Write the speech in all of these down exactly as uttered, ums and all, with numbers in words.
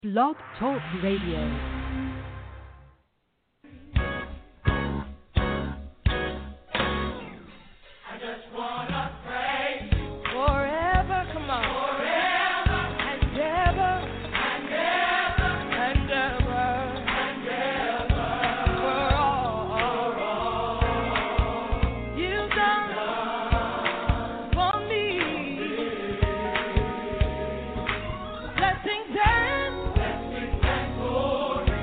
Blog Talk Radio. Blessings and glory.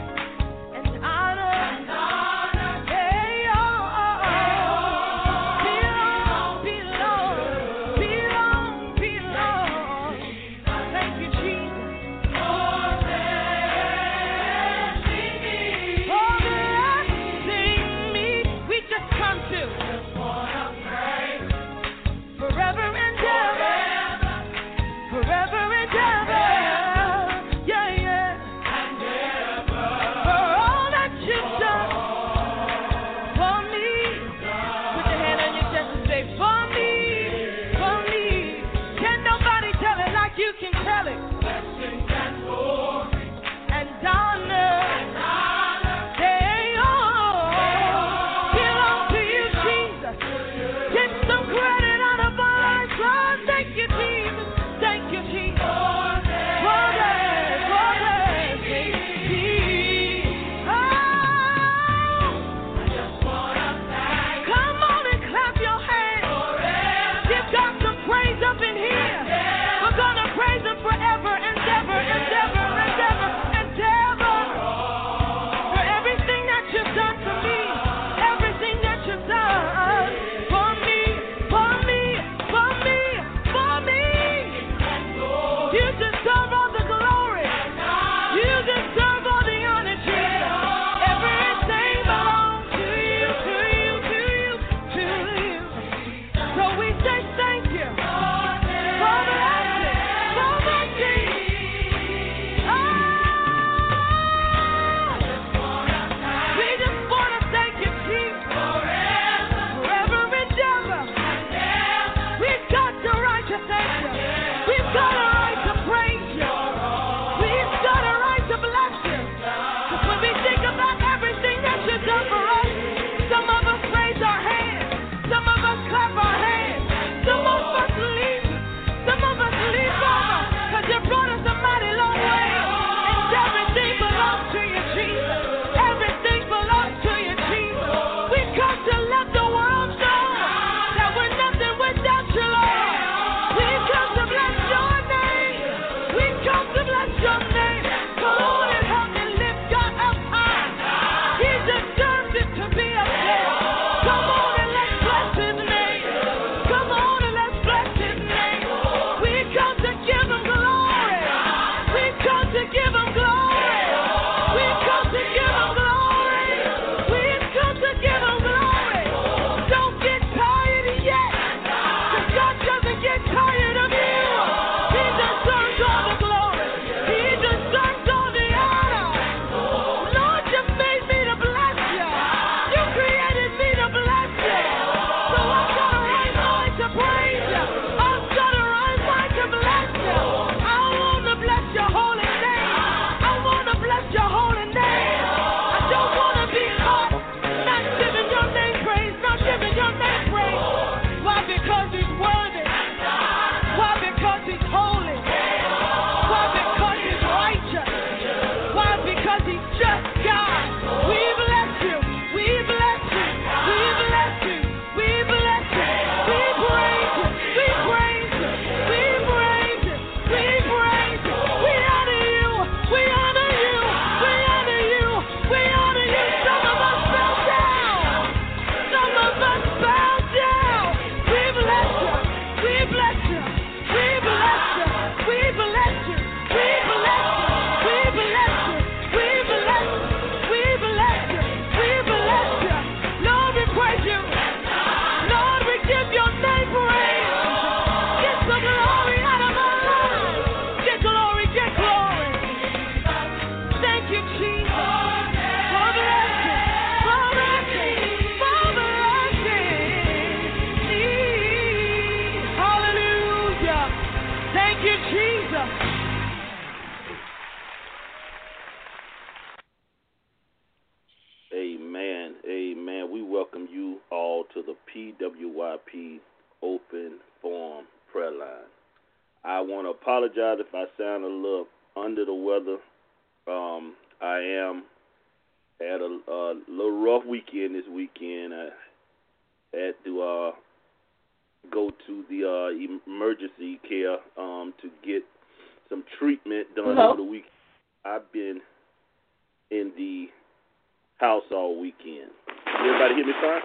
man, we welcome you all to the P W Y P Open Forum Prayer Line. I want to apologize if I sound a little under the weather. Um, I am had a, a little rough weekend this weekend. I had to uh, go to the uh, emergency care um, to get some treatment done Hello? over the weekend. I've been in the house all weekend. Everybody hear me fine?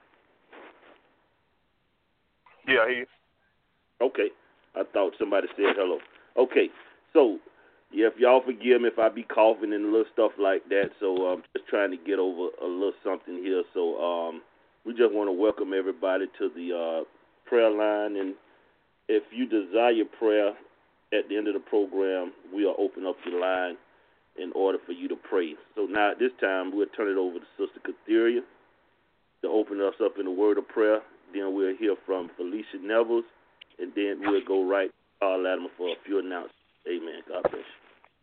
Yeah, I hear you. Okay. I thought somebody said hello. Okay. So, yeah, if y'all forgive me if I be coughing and little stuff like that. So I'm just trying to get over a little something here. So um, we just want to welcome everybody to the uh, prayer line. And if you desire prayer at the end of the program, we'll open up your line in order for you to pray. So now at this time, we'll turn it over to Sister Katheria to open us up in a word of prayer. Then we'll hear from Felicia Nevels, and then we'll go right to Carl Latimer for a few announcements. Amen. God bless you.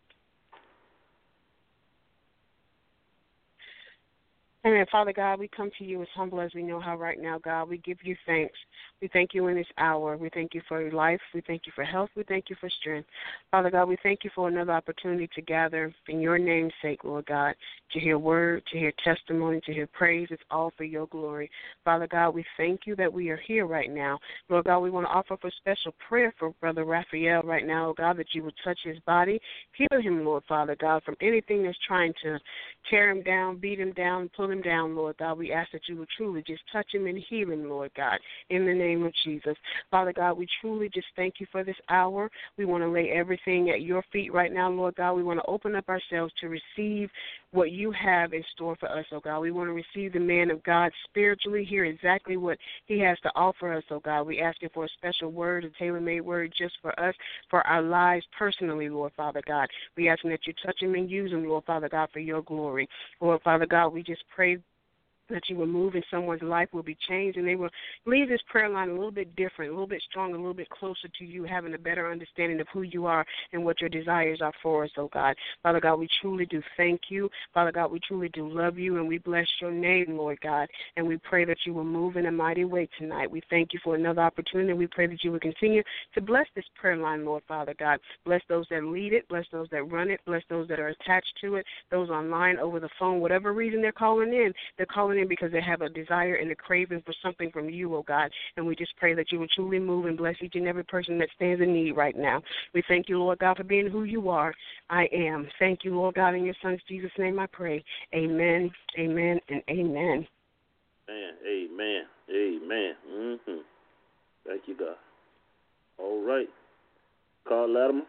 Amen. Father God, we come to you as humble as we know how right now, God. We give you thanks. We thank you in this hour. We thank you for your life. We thank you for health. We thank you for strength. Father God, we thank you for another opportunity to gather in your name's sake, Lord God, to hear word, to hear testimony, to hear praise. It's all for your glory. Father God, we thank you that we are here right now. Lord God, we want to offer up a special prayer for Brother Raphael right now, oh God, that you would touch his body. Heal him, Lord, Father God, from anything that's trying to tear him down, beat him down, pull him down, Lord God. We ask that you would truly just touch him and heal him, Lord God, in the name of Jesus. Father God, we truly just thank you for this hour. We want to lay everything at your feet right now, Lord God. We want to open up ourselves to receive what you have in store for us, oh God. We want to receive the man of God spiritually, hear exactly what he has to offer us, oh God. We ask you for a special word, a tailor-made word just for us, for our lives personally, Lord Father God. We ask that you touch him and use him, Lord Father God, for your glory. Lord Father God, we just pray that you will move in someone's life, will be changed, and they will leave this prayer line a little bit different, a little bit stronger, a little bit closer to you, having a better understanding of who you are and what your desires are for us, oh God. Father God, we truly do thank you. Father God, we truly do love you, and we bless your name, Lord God, and we pray that you will move in a mighty way tonight. We thank you for another opportunity. We pray that you will continue to bless this prayer line, Lord Father God. Bless those that lead it, bless those that run it, bless those that are attached to it, those online, over the phone, whatever reason they're calling in, they're calling in because they have a desire and a craving for something from you, oh God. And we just pray that you will truly move and bless each and every person that stands in need right now. We thank you, Lord God, for being who you are. I am. Thank you, Lord God, in your Son's Jesus' name I pray. Amen, amen, and amen. Amen, amen, amen. Mm-hmm. Thank you, God. All right. Carl Latimer.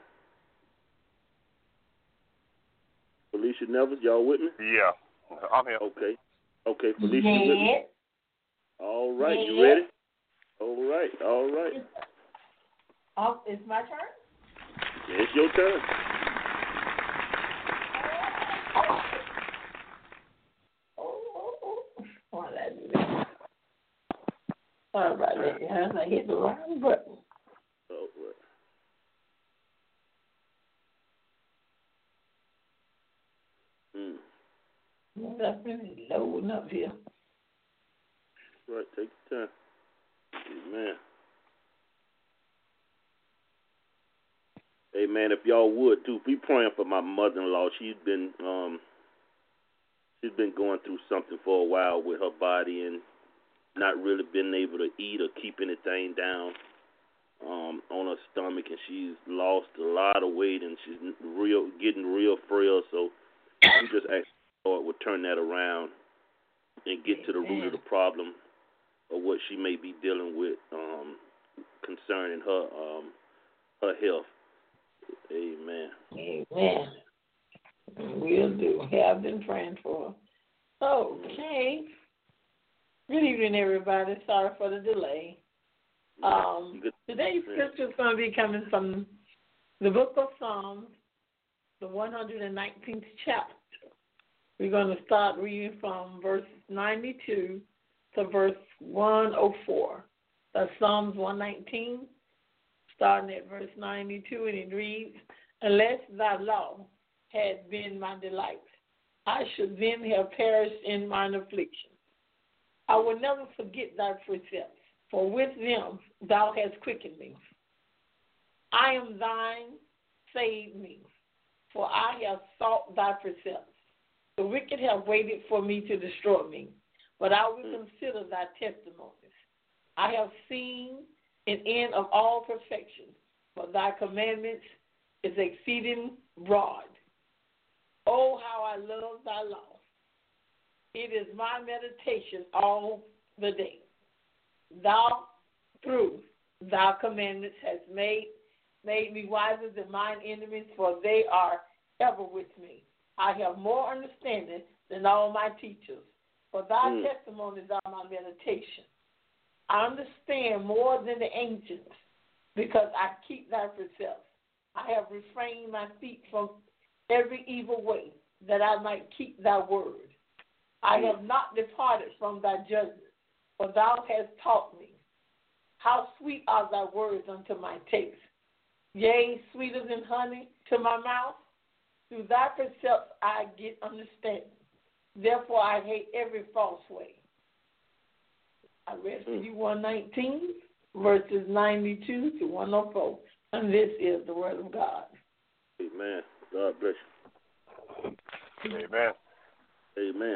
Felicia Nevels, y'all with me? Yeah, I'm here. Okay. Okay, Felicia, Yes. you with me? All right, Yes. you ready? All right, all right. Oh, it's my turn? Yeah, it's your turn. Oh, oh, oh. Well, that's it. Sorry about that, guys. I hit the wrong button. All right. Hmm. Well, that's really loading up here. Right, take your time. Amen. Amen. If y'all would too, be praying for my mother-in-law. She's been um, she's been going through something for a while with her body and not really been able to eat or keep anything down um, on her stomach, and she's lost a lot of weight and she's real getting real frail. So we just ask the Lord would turn that around and get to the root of the problem or what she may be dealing with um, concerning her um, her health. Amen. Amen. We'll do. Have been praying for her. Okay. Good evening, everybody. Sorry for the delay. Um, today's scripture is going to be coming from the book of Psalms, the one hundred nineteenth chapter. We're going to start reading from verse ninety-two to verse one oh four. That's Psalms one nineteen, starting at verse ninety-two, and it reads, "Unless thy law had been my delight, I should then have perished in mine affliction. I will never forget thy precepts, for with them thou hast quickened me. I am thine, save me, for I have sought thy precepts. The wicked have waited for me to destroy me, but I will consider thy testimonies. I have seen an end of all perfection, but thy commandments is exceeding broad. Oh, how I love thy law. It is my meditation all the day. Thou, through thy commandments, hast made, made me wiser than mine enemies, for they are ever with me. I have more understanding than all my teachers, for thy mm. testimonies are my meditation. I understand more than the ancients, because I keep thy precepts. I have refrained my feet from every evil way, that I might keep thy word. I have not departed from thy judgment, for thou hast taught me. How sweet are thy words unto my taste, yea, sweeter than honey to my mouth. Through thy precepts I get understanding. Therefore I hate every false way. I read for you one nineteen, verses ninety-two to one oh four, and this is the word of God. Amen. God bless you. Amen. Amen.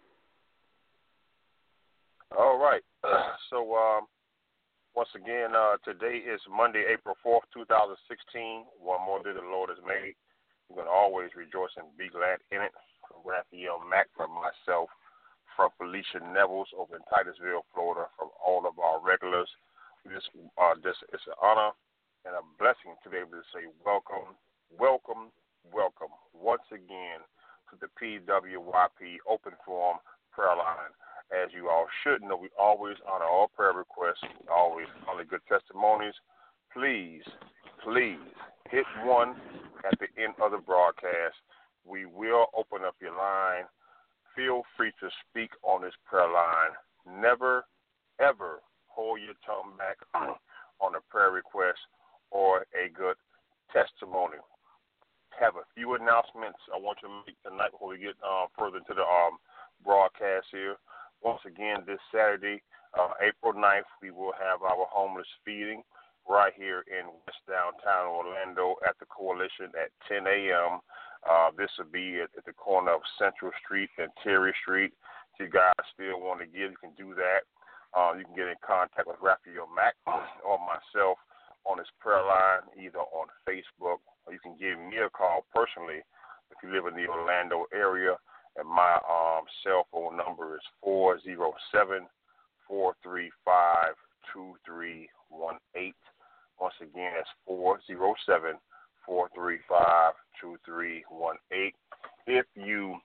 All right. So, um, once again, uh, today is Monday, April fourth, two thousand sixteen. One more day the Lord has made. We're going to always rejoice and be glad in it. From Raphael Mack, from myself, from Felicia Nevels over in Titusville, Florida, from all of our regulars. This, uh, this is an honor and a blessing to be able to say welcome, welcome, welcome once again to the P W Y P Open Forum Prayer Line. As you all should know, we always honor all prayer requests, always honor good testimonies. Please, please hit one at the end of the broadcast. We will open up your line. Feel free to speak on this prayer line. Never, ever hold your tongue back on a prayer request or a good testimony. Have a few announcements I want you to make tonight before we get uh, further into the um, broadcast here. Once again, this Saturday, uh, April ninth, we will have our homeless feeding right here in West Downtown Orlando at the Coalition at ten a.m. Uh, this will be at, at the corner of Central Street and Terry Street. If you guys still want to give, you can do that. Uh, you can get in contact with Raphael Mack or myself on his prayer line, either on Facebook, or you can give me a call personally if you live in the Orlando area. And my um, cell phone number is four oh seven, four three five, two three one eight. Once again, that's four oh seven, four three five, two three one eight. If you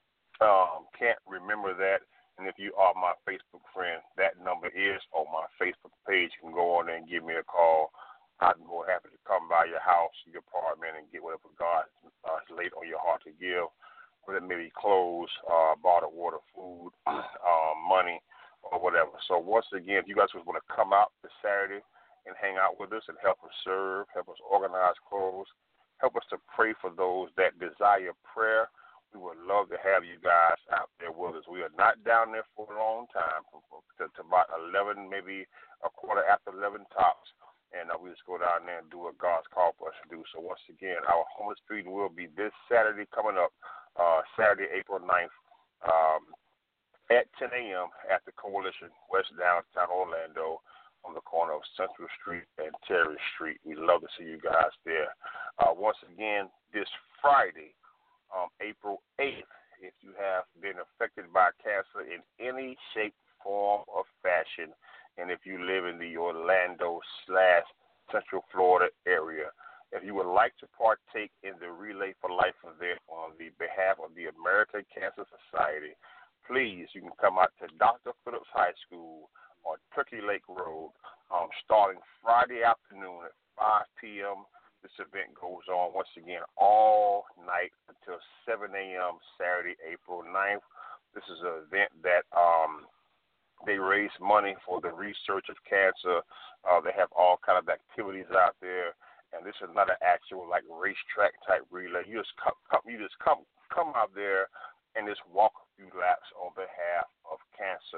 um, can't remember that, and if you are my Facebook friend, that number is on my Facebook page. You can go on there and give me a call. I'd be more happy to come by your house, your apartment, and get whatever God uh, has laid on your heart to give. Whether it may be clothes, uh, bottled water, food, um, money, or whatever. So once again, if you guys want to come out this Saturday and hang out with us and help us serve, help us organize clothes, help us to pray for those that desire prayer, we would love to have you guys out there with us. We are not down there for a long time, to, to about eleven, maybe a quarter after eleven tops. And uh, we just go down there and do what God's called for us to do. So once again, our homeless feeding will be this Saturday coming up, uh, Saturday, April ninth, um, at ten a.m. at the Coalition, West Downtown Orlando, on the corner of Central Street and Terry Street. We'd love to see you guys there. Uh, once again, this Friday, um, April eighth, if you have been affected by cancer in any shape, form, or fashion, and if you live in the Orlando slash Central Florida area, if you would like to partake in the Relay for Life event on the behalf of the American Cancer Society, please, you can come out to Doctor Phillips High School on Turkey Lake Road, um, starting Friday afternoon at five p.m. This event goes on, once again, all night until seven a.m. Saturday, April ninth. This is an event that um, they raise money for the research of cancer. Uh, they have all kind of activities out there, and this is not an actual like racetrack type relay. You just come, come you just come come out there and just walk a few laps on behalf of cancer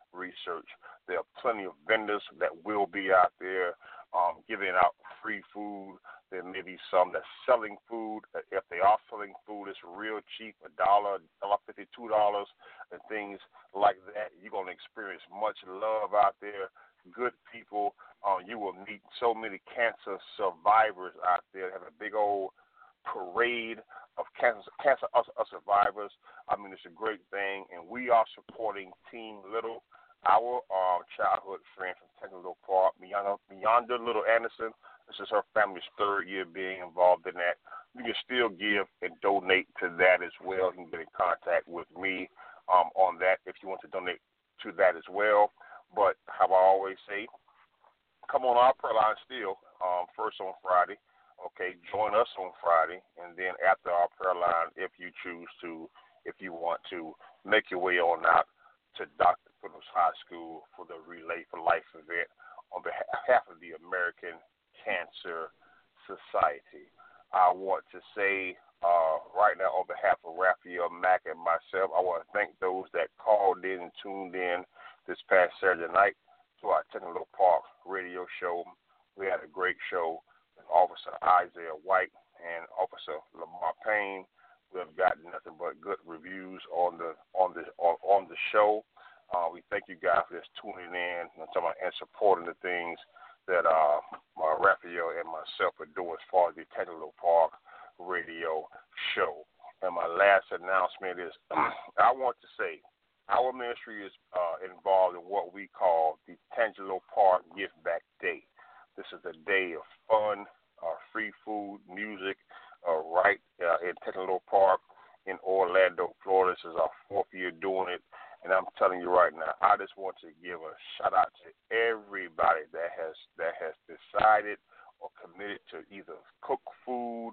research. There are plenty of vendors that will be out there um, giving out free food. There may be some that's selling food. If they are selling food, it's real cheap, a dollar, dollar fifty, two dollars, and things like that. You're going to experience much love out there. Good people. Um, you will meet so many cancer survivors out there. Have a big old parade of cancer, cancer survivors. I mean, it's a great thing, and we are supporting Team Little, our uh, childhood friend from Technical Park, Meonda Little Anderson. This is her family's third year being involved in that. You can still give and donate to that as well. You can get in contact with me um, on that if you want to donate to that as well. But how I always say, come on our prayer line still, um, first on Friday. Okay, join us on Friday, and then after our prayer line, if you choose to, if you want to, make your way on out to Doctor Phillips High School for the Relay for Life event on behalf of the American Cancer Society. I want to say uh, right now on behalf of Raphael Mack and myself, I want to thank those that called in and tuned in this past Saturday night to our Technical Park radio show. We had a great show. Officer Isaiah White and Officer Lamar Payne. We have gotten nothing but good reviews on the on the on, on the show. Uh, we thank you guys for just tuning in and, and supporting the things that uh, uh, Raphael and myself are doing as far as the Technical Park radio show. And my last announcement is I want to say our ministry is uh, involved in what we call the Tangelo Park Give Back Day. This is a day of fun, uh, free food, music, uh, right uh, in Technical Park in Orlando, Florida. This is our fourth year doing it, and I'm telling you right now, I just want to give a shout out to everybody that has that has decided or committed to either cook food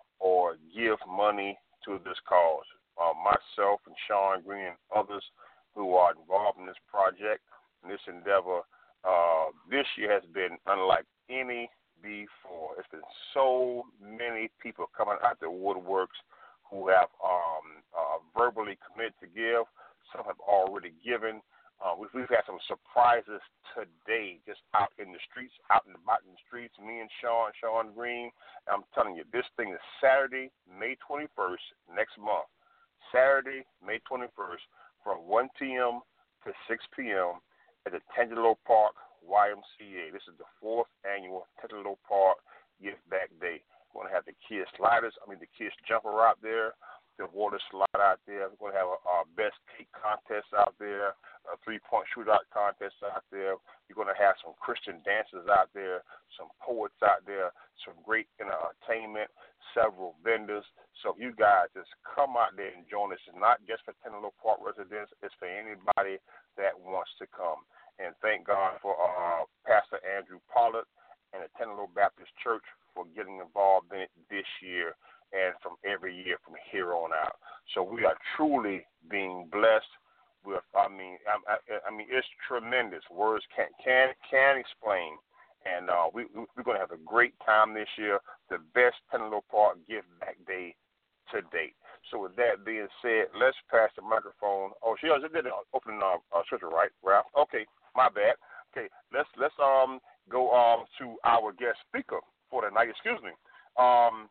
or give money to this cause. Uh, myself and Sean Green and others who are involved in this project and this endeavor. Uh, this year has been unlike any before. It's been so many people coming out the woodworks who have um, uh, verbally committed to give. Some have already given. Uh, we've, we've had some surprises today just out in the streets, out and about in the streets, me and Sean, Sean Green. I'm telling you, this thing is Saturday, May twenty-first, next month. Saturday, May twenty-first, from one p.m. to six p.m. at the Tangelo Park Y M C A. This is the fourth annual Tangelo Park Give Back Day. We're going to have the kids sliders, I mean the kids jumper out there, the water slide out there. We're going to have a, a best cake contest out there, a three-point shootout contest out there. You're going to have some Christian dancers out there, some poets out there, some great entertainment, several vendors. So you guys just come out there and join us. It's not just for Tangelo Park residents. It's for anybody that wants to come. And thank God for uh, Pastor Andrew Pollard and the Tangelo Baptist Church for getting involved in it this year and from every year from here on out. So we are truly being blessed with, I mean, I, I, I mean, it's tremendous. Words can't, can, can explain. And uh, we, we're going to have a great time this year, the best Tangelo Park Give Back Day to date. So with that being said, let's pass the microphone. Oh, she did an opening uh, uh, scripture, right, Ralph? Okay, my bad. Okay, let's let's um go um to our guest speaker for the night. Excuse me. Um,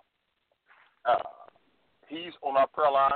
uh, he's on our prayer line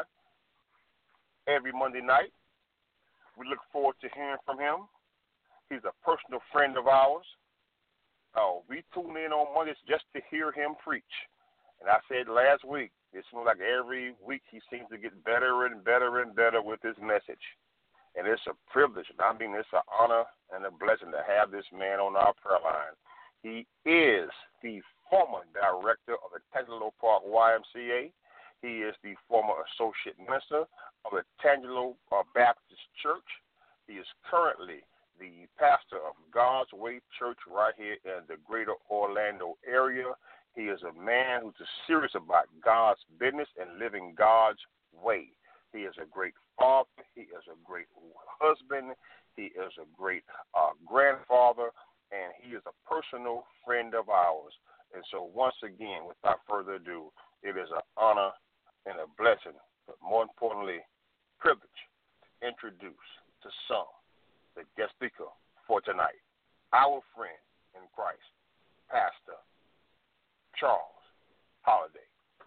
every Monday night. We look forward to hearing from him. He's a personal friend of ours. Oh, we tune in on Mondays just to hear him preach. And I said last week, it seems like every week he seems to get better and better and better with his message. And it's a privilege. I mean, it's an honor and a blessing to have this man on our prayer line. He is the former director of the Tangelo Park Y M C A. He is the former associate minister of the Tangelo uh, Baptist Church. He is currently the pastor of God's Way Church right here in the greater Orlando area. He is a man who's serious about God's business and living God's way. He is a great father. He is a great husband. He is a great uh, grandfather. And he is a personal friend of ours. And so once again, without further ado, it is an honor and a blessing, but more importantly, privilege to introduce to some the guest speaker for tonight, our friend in Christ, Pastor Charles Holiday.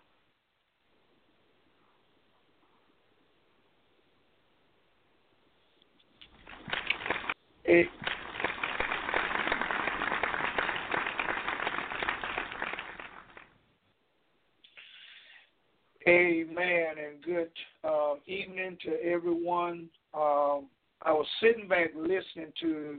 Hey. Amen, and good uh, evening to everyone. Um, I was sitting back listening to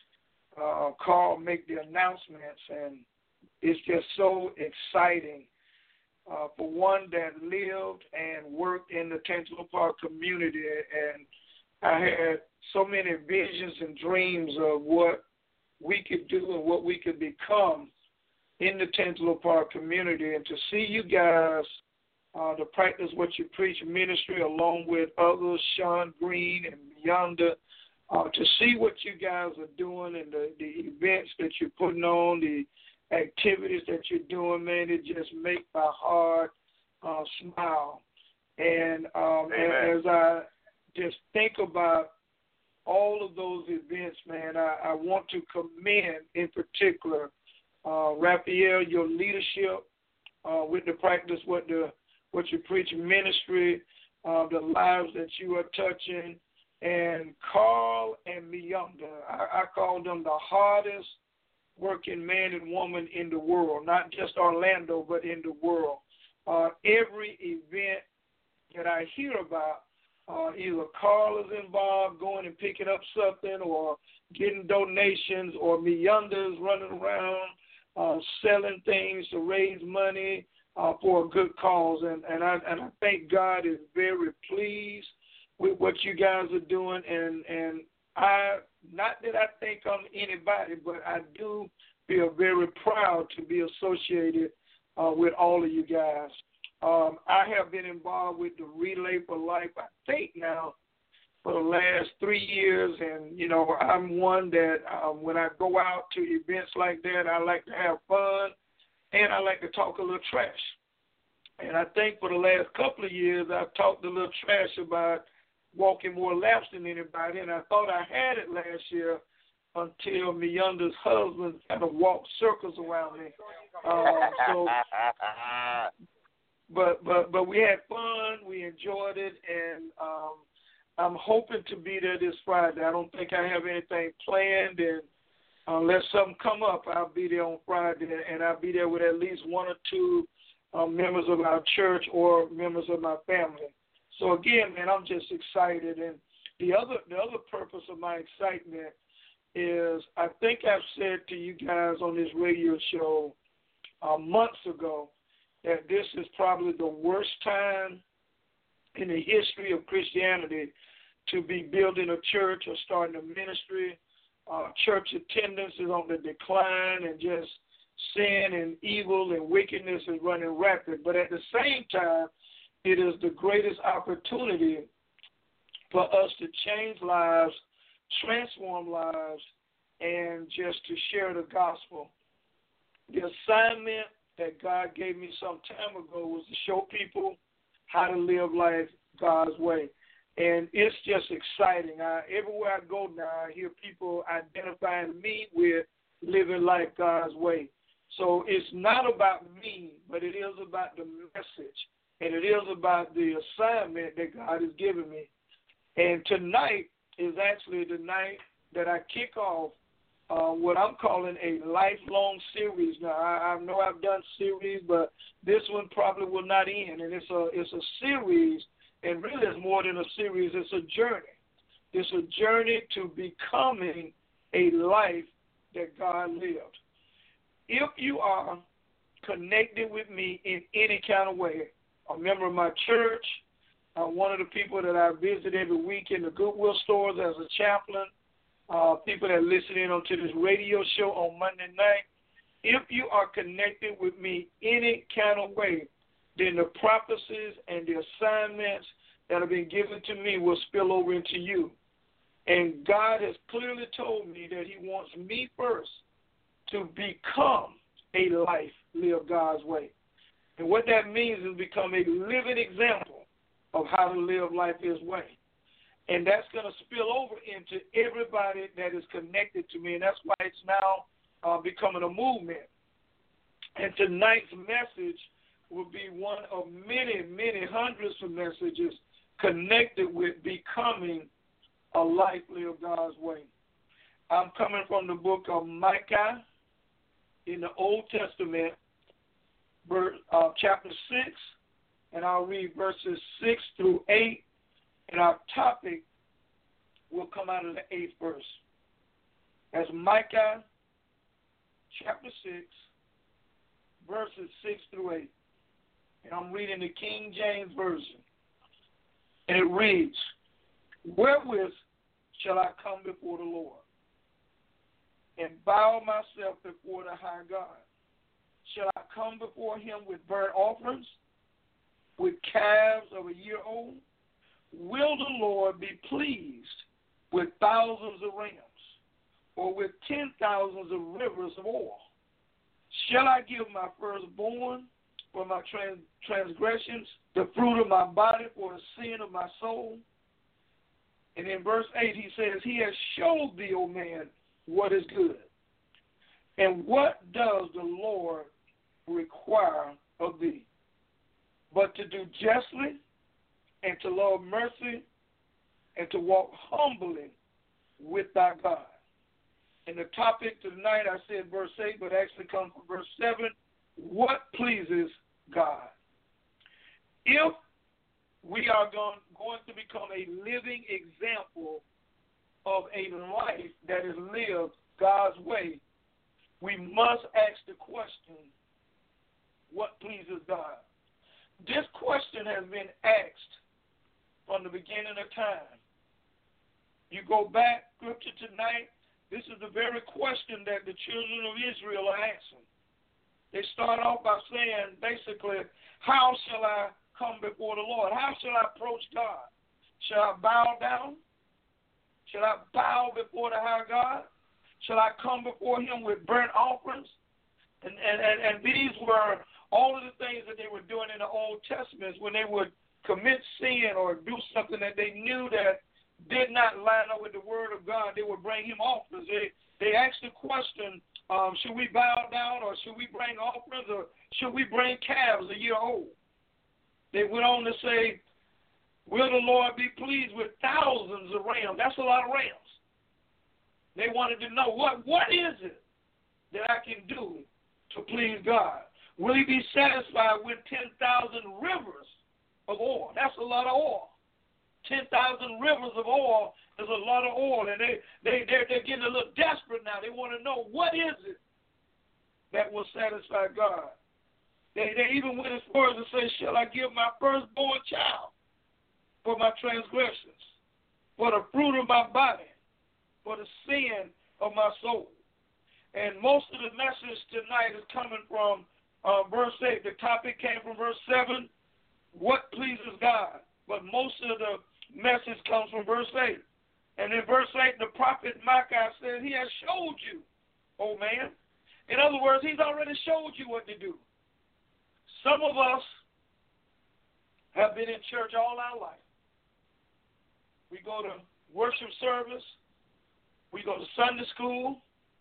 uh, Carl make the announcements, and it's just so exciting. Uh, for one that lived and worked in the Tangelo Park community, and I had so many visions and dreams of what we could do and what we could become in the Tangelo Park community, and to see you guys Uh, to practice what you preach ministry along with others, Sean Green and Yonder, uh, to see what you guys are doing and the, the events that you're putting on, the activities that you're doing, man, it just make my heart uh, smile. And um, as I just think about all of those events, man, I, I want to commend in particular, uh, Raphael, your leadership uh, with the practice, what the what you preach ministry, uh, the lives that you are touching, and Carl and Miyanda. I, I call them the hardest working man and woman in the world, not just Orlando, but in the world. Uh, every event that I hear about, uh, either Carl is involved, going and picking up something, or getting donations, or Miyanda is running around uh, selling things to raise money Uh, for a good cause, and and I and I think God is very pleased with what you guys are doing, and and I not that I think I'm anybody, but I do feel very proud to be associated uh, with all of you guys. Um, I have been involved with the Relay for Life, I think now for the last three years, and you know I'm one that um, when I go out to events like that, I like to have fun. And I like to talk a little trash. And I think for the last couple of years, I've talked a little trash about walking more laps than anybody. And I thought I had it last year until Miyanda's husband kind of walked circles around me. Um, so, but but but we had fun. We enjoyed it. And um, I'm hoping to be there this Friday. I don't think I have anything planned. And unless something come up, I'll be there on Friday, and I'll be there with at least one or two um, members of our church or members of my family. So again, man, I'm just excited. And the other the other purpose of my excitement is I think I've said to you guys on this radio show uh, months ago that this is probably the worst time in the history of Christianity to be building a church or starting a ministry. Uh, church attendance is on the decline, and just sin and evil and wickedness is running rapid. But at the same time, it is the greatest opportunity for us to change lives, transform lives, and just to share the gospel. The assignment that God gave me some time ago was to show people how to live life God's way. And it's just exciting. I, everywhere I go now, I hear people identifying me with living life God's way. So it's not about me, but it is about the message, and it is about the assignment that God has given me. And tonight is actually the night that I kick off uh, what I'm calling a lifelong series. Now, I, I know I've done series, but this one probably will not end. And it's a it's a series. And really, it's more than a series. It's a journey. It's a journey to becoming a life that God lived. If you are connected with me in any kind of way, a member of my church, uh, one of the people that I visit every week in the Goodwill stores as a chaplain, uh, people that listen in onto this radio show on Monday night, if you are connected with me any kind of way, then the prophecies and the assignments that have been given to me will spill over into you. And God has clearly told me that he wants me first to become a life live God's way. And what that means is become a living example of how to live life his way. And that's going to spill over into everybody that is connected to me. And that's why it's now uh, becoming a movement. And tonight's message will be one of many, many hundreds of messages connected with becoming a life lived God's way. I'm coming from the book of Micah in the Old Testament, verse, uh, chapter six, and I'll read verses six through eight, and our topic will come out of the eighth verse. That's Micah chapter six, verses six through eight. And I'm reading the King James Version. And it reads, "Wherewith shall I come before the Lord, and bow myself before the high God? Shall I come before him with burnt offerings, with calves of a year old? Will the Lord be pleased with thousands of rams, or with ten thousands of rivers of oil? Shall I give my firstborn for my trans- transgressions, the fruit of my body for the sin of my soul?" And in verse eight he says, "He has showed thee, O man, what is good. And what does the Lord require of thee? But to do justly, and to love mercy, and to walk humbly with thy God." And the topic tonight, I said verse eight, but actually comes from verse seven. What pleases God? If we are going, going to become a living example of a life that is lived God's way, we must ask the question, what pleases God? This question has been asked from the beginning of time. You go back, scripture tonight, this is the very question that the children of Israel are asking. They start off by saying, basically, how shall I come before the Lord? How shall I approach God? Shall I bow down? Shall I bow before the high God? Shall I come before him with burnt offerings? And, and, and, and these were all of the things that they were doing in the Old Testament when they would commit sin or do something that they knew that did not line up with the word of God. They would bring him offerings. They, they asked the question, um, should we bow down, or should we bring offerings, or should we bring calves a year old? They went on to say, will the Lord be pleased with thousands of rams? That's a lot of rams. They wanted to know, what what is it that I can do to please God? Will he be satisfied with ten thousand rivers of oil? That's a lot of oil. ten thousand rivers of oil is a lot of oil, and they, they, they're, they're getting a little desperate now. They want to know, what is it that will satisfy God? They, they even went as far as to say, shall I give my firstborn child for my transgressions, for the fruit of my body, for the sin of my soul? And most of the message tonight is coming from uh, verse eight. The topic came from verse seven, what pleases God? But most of the message comes from verse eight. And in verse eight, the prophet Micah says, he has showed you, oh man. In other words, he's already showed you what to do. Some of us have been in church all our life. We go to worship service. We go to Sunday school.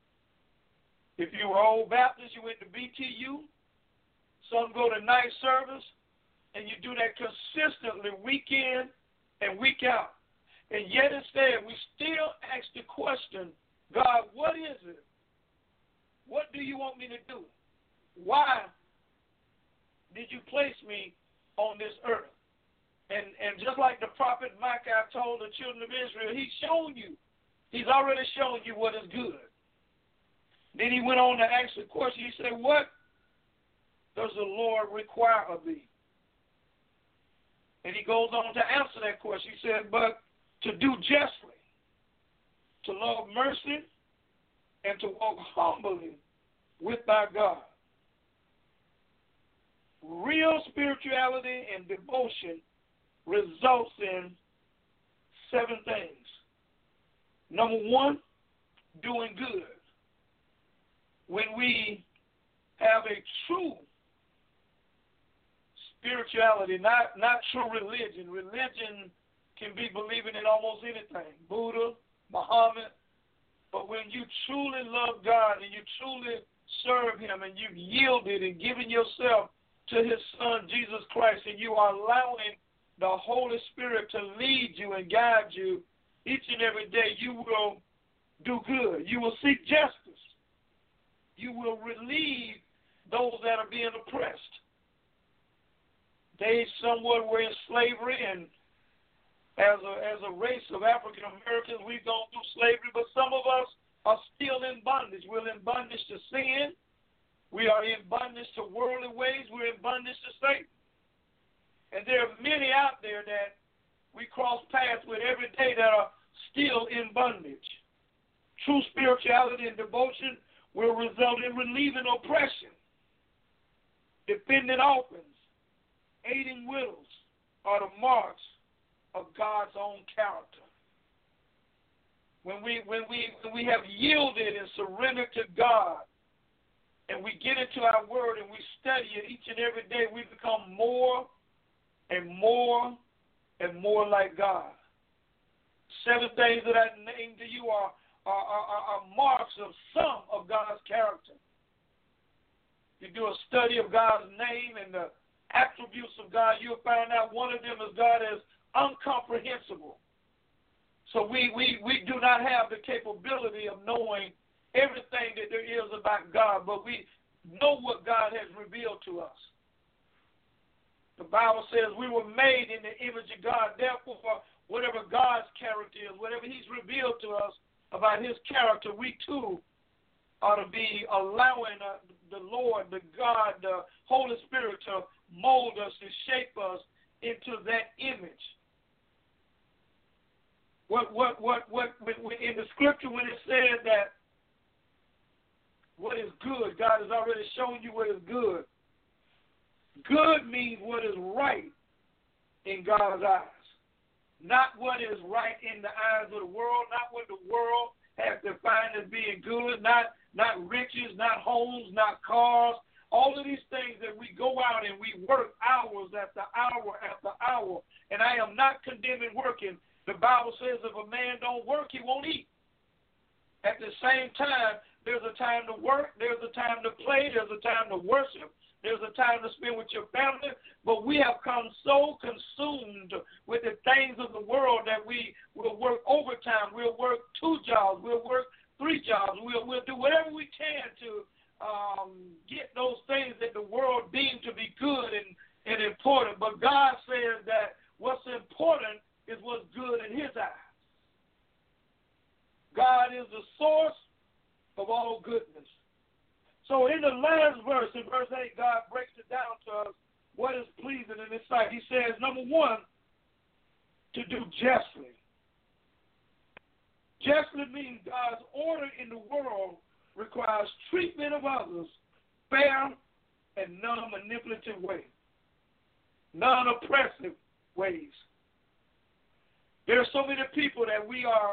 If you were Old Baptist, you went to B T U. Some go to night service. And you do that consistently week in and week out. And yet instead, we still ask the question, God, what is it? What do you want me to do? Why did you place me on this earth? And and just like the prophet Micah told the children of Israel, he's shown you. He's already shown you what is good. Then he went on to ask the question. He said, what does the Lord require of thee? And he goes on to answer that question. He said, but to do justly, to love mercy, and to walk humbly with thy God. Real spirituality and devotion results in seven things. Number one, doing good. When we have a true spirituality, not, not true religion. Religion can be believing in almost anything, Buddha, Muhammad. But when you truly love God and you truly serve him and you've yielded and given yourself to his son, Jesus Christ, and you are allowing the Holy Spirit to lead you and guide you each and every day, you will do good. You will seek justice. You will relieve those that are being oppressed. They somewhat were in slavery, and as a, as a race of African Americans, we've gone through slavery, but some of us are still in bondage. We're in bondage to sin. We are in bondage to worldly ways. We're in bondage to Satan. And there are many out there that we cross paths with every day that are still in bondage. True spirituality and devotion will result in relieving oppression, defending orphans, aiding widows are the marks of God's own character. When we when we when we have yielded and surrendered to God, and we get into our word and we study it each and every day, we become more and more and more like God. Seven things that I named to you are are, are, are marks of some of God's character. You do a study of God's name and the attributes of God, you'll find out one of them is God is incomprehensible. So we, we, we do not have the capability of knowing everything that there is about God, but we know what God has revealed to us. The Bible says we were made in the image of God. Therefore, whatever God's character is, whatever he's revealed to us about his character, we too ought to be allowing uh, the Lord, the God, the Holy Spirit to mold us and shape us into that image. What, what, what, what, in the scripture when it says that what is good, God has already shown you what is good. Good means what is right in God's eyes. Not what is right in the eyes of the world, not what the world has defined as being good, not, not riches, not homes, not cars. All of these things that we go out and we work hours after hour after hour. And I am not condemning working. The Bible says if a man don't work, he won't eat. At the same time, there's a time to work, there's a time to play, there's a time to worship, there's a time to spend with your family. But we have come so consumed with the things of the world that we will work overtime, we'll work two jobs, we'll work three jobs, we'll, we'll do whatever we can to um, get those things that the world deems to be good and, and important. But God says that what's important is what's good in his eyes. God is the source of all goodness. So in the last verse, in verse eight, God breaks it down to us what is pleasing in his sight. He says, number one, to do justly. Justly means God's order in the world requires treatment of others fair and non-manipulative ways, non-oppressive ways. There are so many people that we are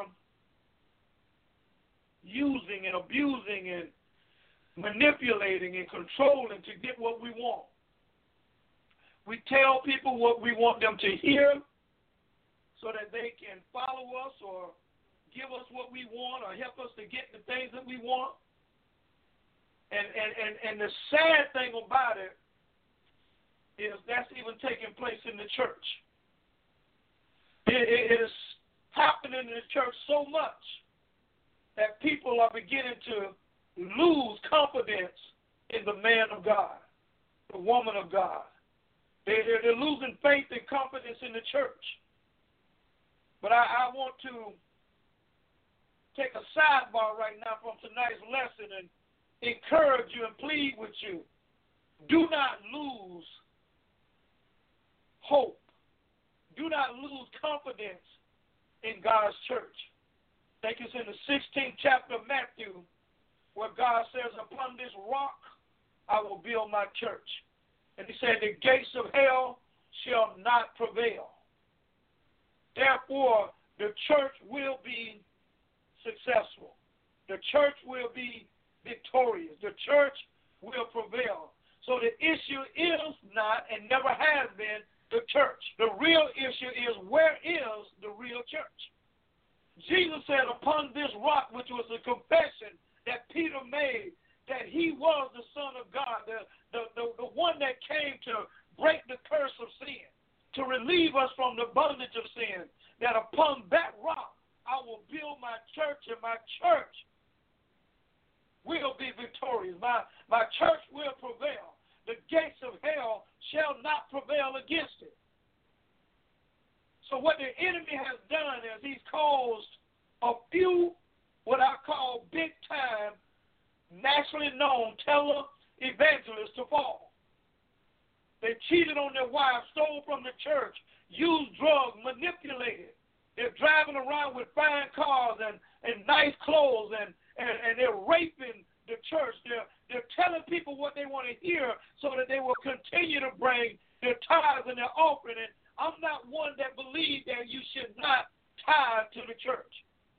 using and abusing and manipulating and controlling to get what we want. We tell people what we want them to hear so that they can follow us or give us what we want or help us to get the things that we want. And and, and, and the sad thing about it is that's even taking place in the church. It, it is happening in the church so much that people are beginning to lose confidence in the man of God, the woman of God. They, they're, they're losing faith and confidence in the church. But I, I want to take a sidebar right now from tonight's lesson and encourage you and plead with you. Do not lose hope. Do not lose confidence in God's church. I think it's in the sixteenth chapter of Matthew where God says, upon this rock I will build my church. And he said, the gates of hell shall not prevail. Therefore, the church will be successful. The church will be victorious. The church will prevail. So the issue is not and never has been the church. The real issue is, where is the real church. Jesus said, upon this rock, which was a confession that Peter made, that he was the Son of God, the, the, the, the one that came to break the curse of sin, to relieve us from the bondage of sin, that upon that rock I will build my church, and my church will be victorious. My, my church will prevail. The gates of hell shall not prevail against it. So what the enemy has done is he's caused a few, what I call big-time, nationally known tele-evangelists to fall. They cheated on their wives, stole from the church, used drugs, manipulated. They're driving around with fine cars and, and nice clothes, and, and, and they're raping the church. They're, they're telling people what they want to hear so that they will continue to bring their tithes and their offering. And I'm not one that believes that you should not tithe to the church.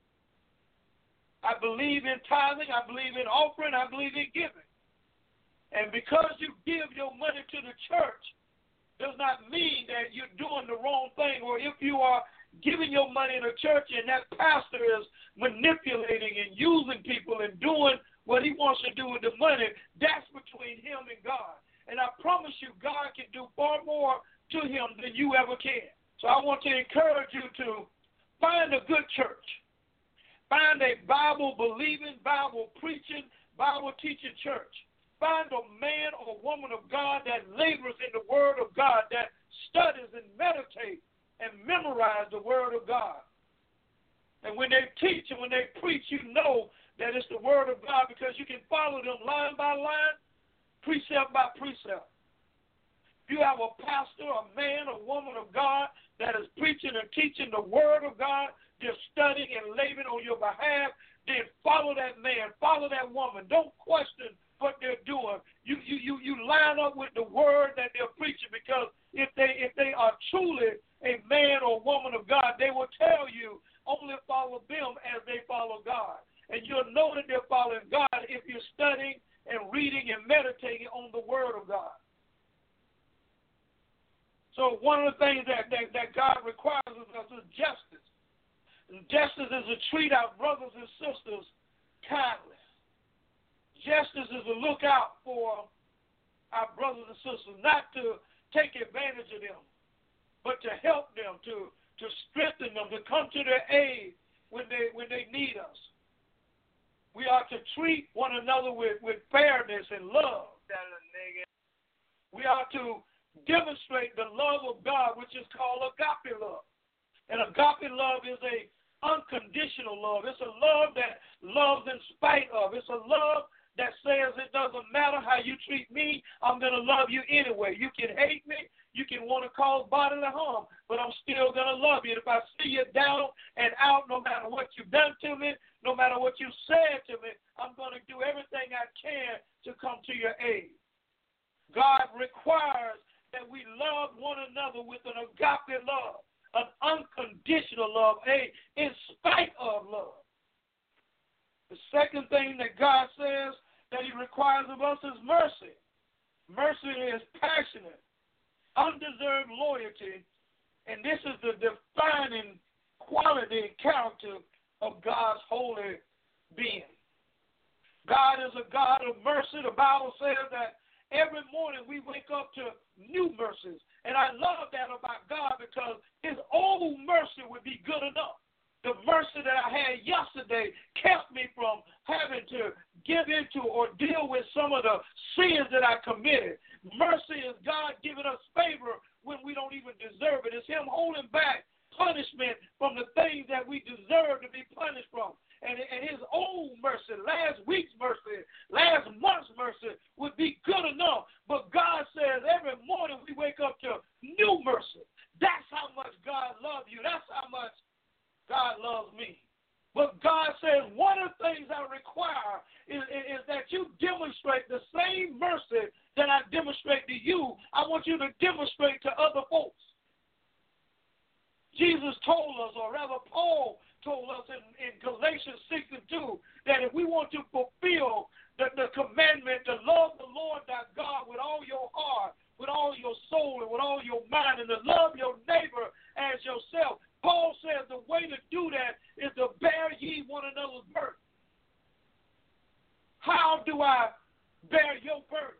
I believe in tithing. I believe in offering. I believe in giving. And because you give your money to the church does not mean that you're doing the wrong thing, or if you are giving your money in a church and that pastor is manipulating and using people and doing what he wants to do with the money, that's between him and God. And I promise you, God can do far more to him than you ever can. So I want to encourage you to find a good church. Find a Bible-believing, Bible-preaching, Bible-teaching church. Find a man or woman of God that labors in the Word of God, that studies and meditates and memorizes the Word of God. And when they teach and when they preach, you know that it's the Word of God, because you can follow them line by line, precept by precept. If you have a pastor, a man, a woman of God that is preaching and teaching the Word of God, just studying and laboring on your behalf, then follow that man, follow that woman. Don't question what they're doing. You you you you line up with the Word that they're preaching, because if they if they are truly a man or woman of God, they will tell you only follow them as they follow God. And you'll know that they're following God if you're studying and reading and meditating on the Word of God. So one of the things that, that, that God requires of us is justice. And justice is to treat our brothers and sisters kindly. Justice is to look out for our brothers and sisters, not to take advantage of them, but to help them, to, to strengthen them, to come to their aid when they when they need us. We are to treat one another with, with fairness and love. We are to demonstrate the love of God, which is called agape love. And agape love is a unconditional love. It's a love that loves in spite of. It's a love that says it doesn't matter how you treat me, I'm going to love you anyway. You can hate me. You can want to cause bodily harm, but I'm still going to love you. If I see you down and out, no matter what you've done to me, no matter what you said to me, I'm going to do everything I can to come to your aid. God requires that we love one another with an agape love, an unconditional love, a in spite of love. The second thing that God says that he requires of us is mercy. Mercy is passionate, undeserved loyalty, and this is the defining quality and character of God's holy being. God is a God of mercy. The Bible says that every morning we wake up to new mercies, and I love that about God, because his old mercy would be good enough. The mercy that I had yesterday kept me from having to give into or deal with some of the sins that I committed. Mercy is God giving us favor when we don't even deserve it. It's him holding back punishment from the things that we deserve to be punished from. And, and his old mercy, last week's mercy, last month's mercy would be good enough. But God says every morning we wake up to new mercy. That's how much God loves you. That's how much God loves me. But God says one of the things I require is, is that you demonstrate the same mercy that I demonstrate to you. I want you to demonstrate to other folks. Jesus told us, or rather Paul told us in, in Galatians six and two, that if we want to fulfill the, the commandment to love the Lord thy God with all your heart, with all your soul, and with all your mind, and to love your neighbor as yourself, Paul says says the way to do that is to bear ye one another's burden. How do I bear your burden?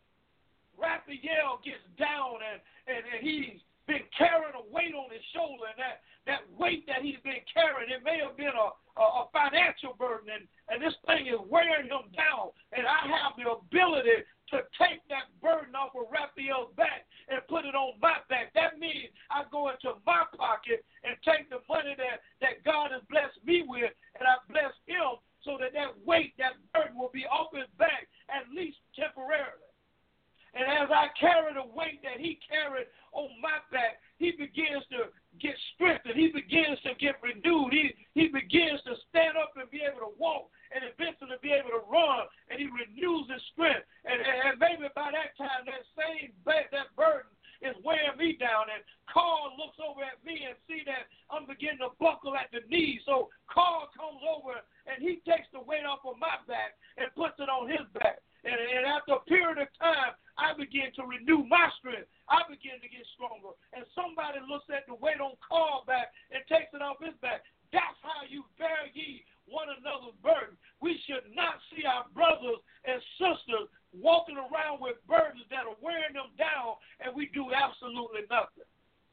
Raphael gets down and, and, and he's been carrying a weight on his shoulder, and that, that weight that he's been carrying, it may have been a, a, a financial burden, and, and this thing is wearing him down, and I have the ability to take that burden off of Raphael's back and put it on my back. That means I go into my pocket and take the money that, that God has blessed me with, and I bless him so that that weight, that burden will be off his back, at least temporarily. And as I carry the weight that he carried on my back, he begins to get strengthened. He begins to get renewed. He, he begins to stand up and be able to walk and eventually be able to run, and he renews his strength. And, and maybe by that time, that same that burden is weighing me down. And Carl looks over at me and see that I'm beginning to buckle at the knees. So Carl comes over and he takes the weight off of my back and puts it on his back. And, and after a period of time, I begin to renew my strength. I begin to get stronger. And somebody looks at the weight on Carl back and takes it off his back. That's how you bear ye one another's burden. We should not see our brothers and sisters walking around with burdens that are wearing them down, and we do absolutely nothing.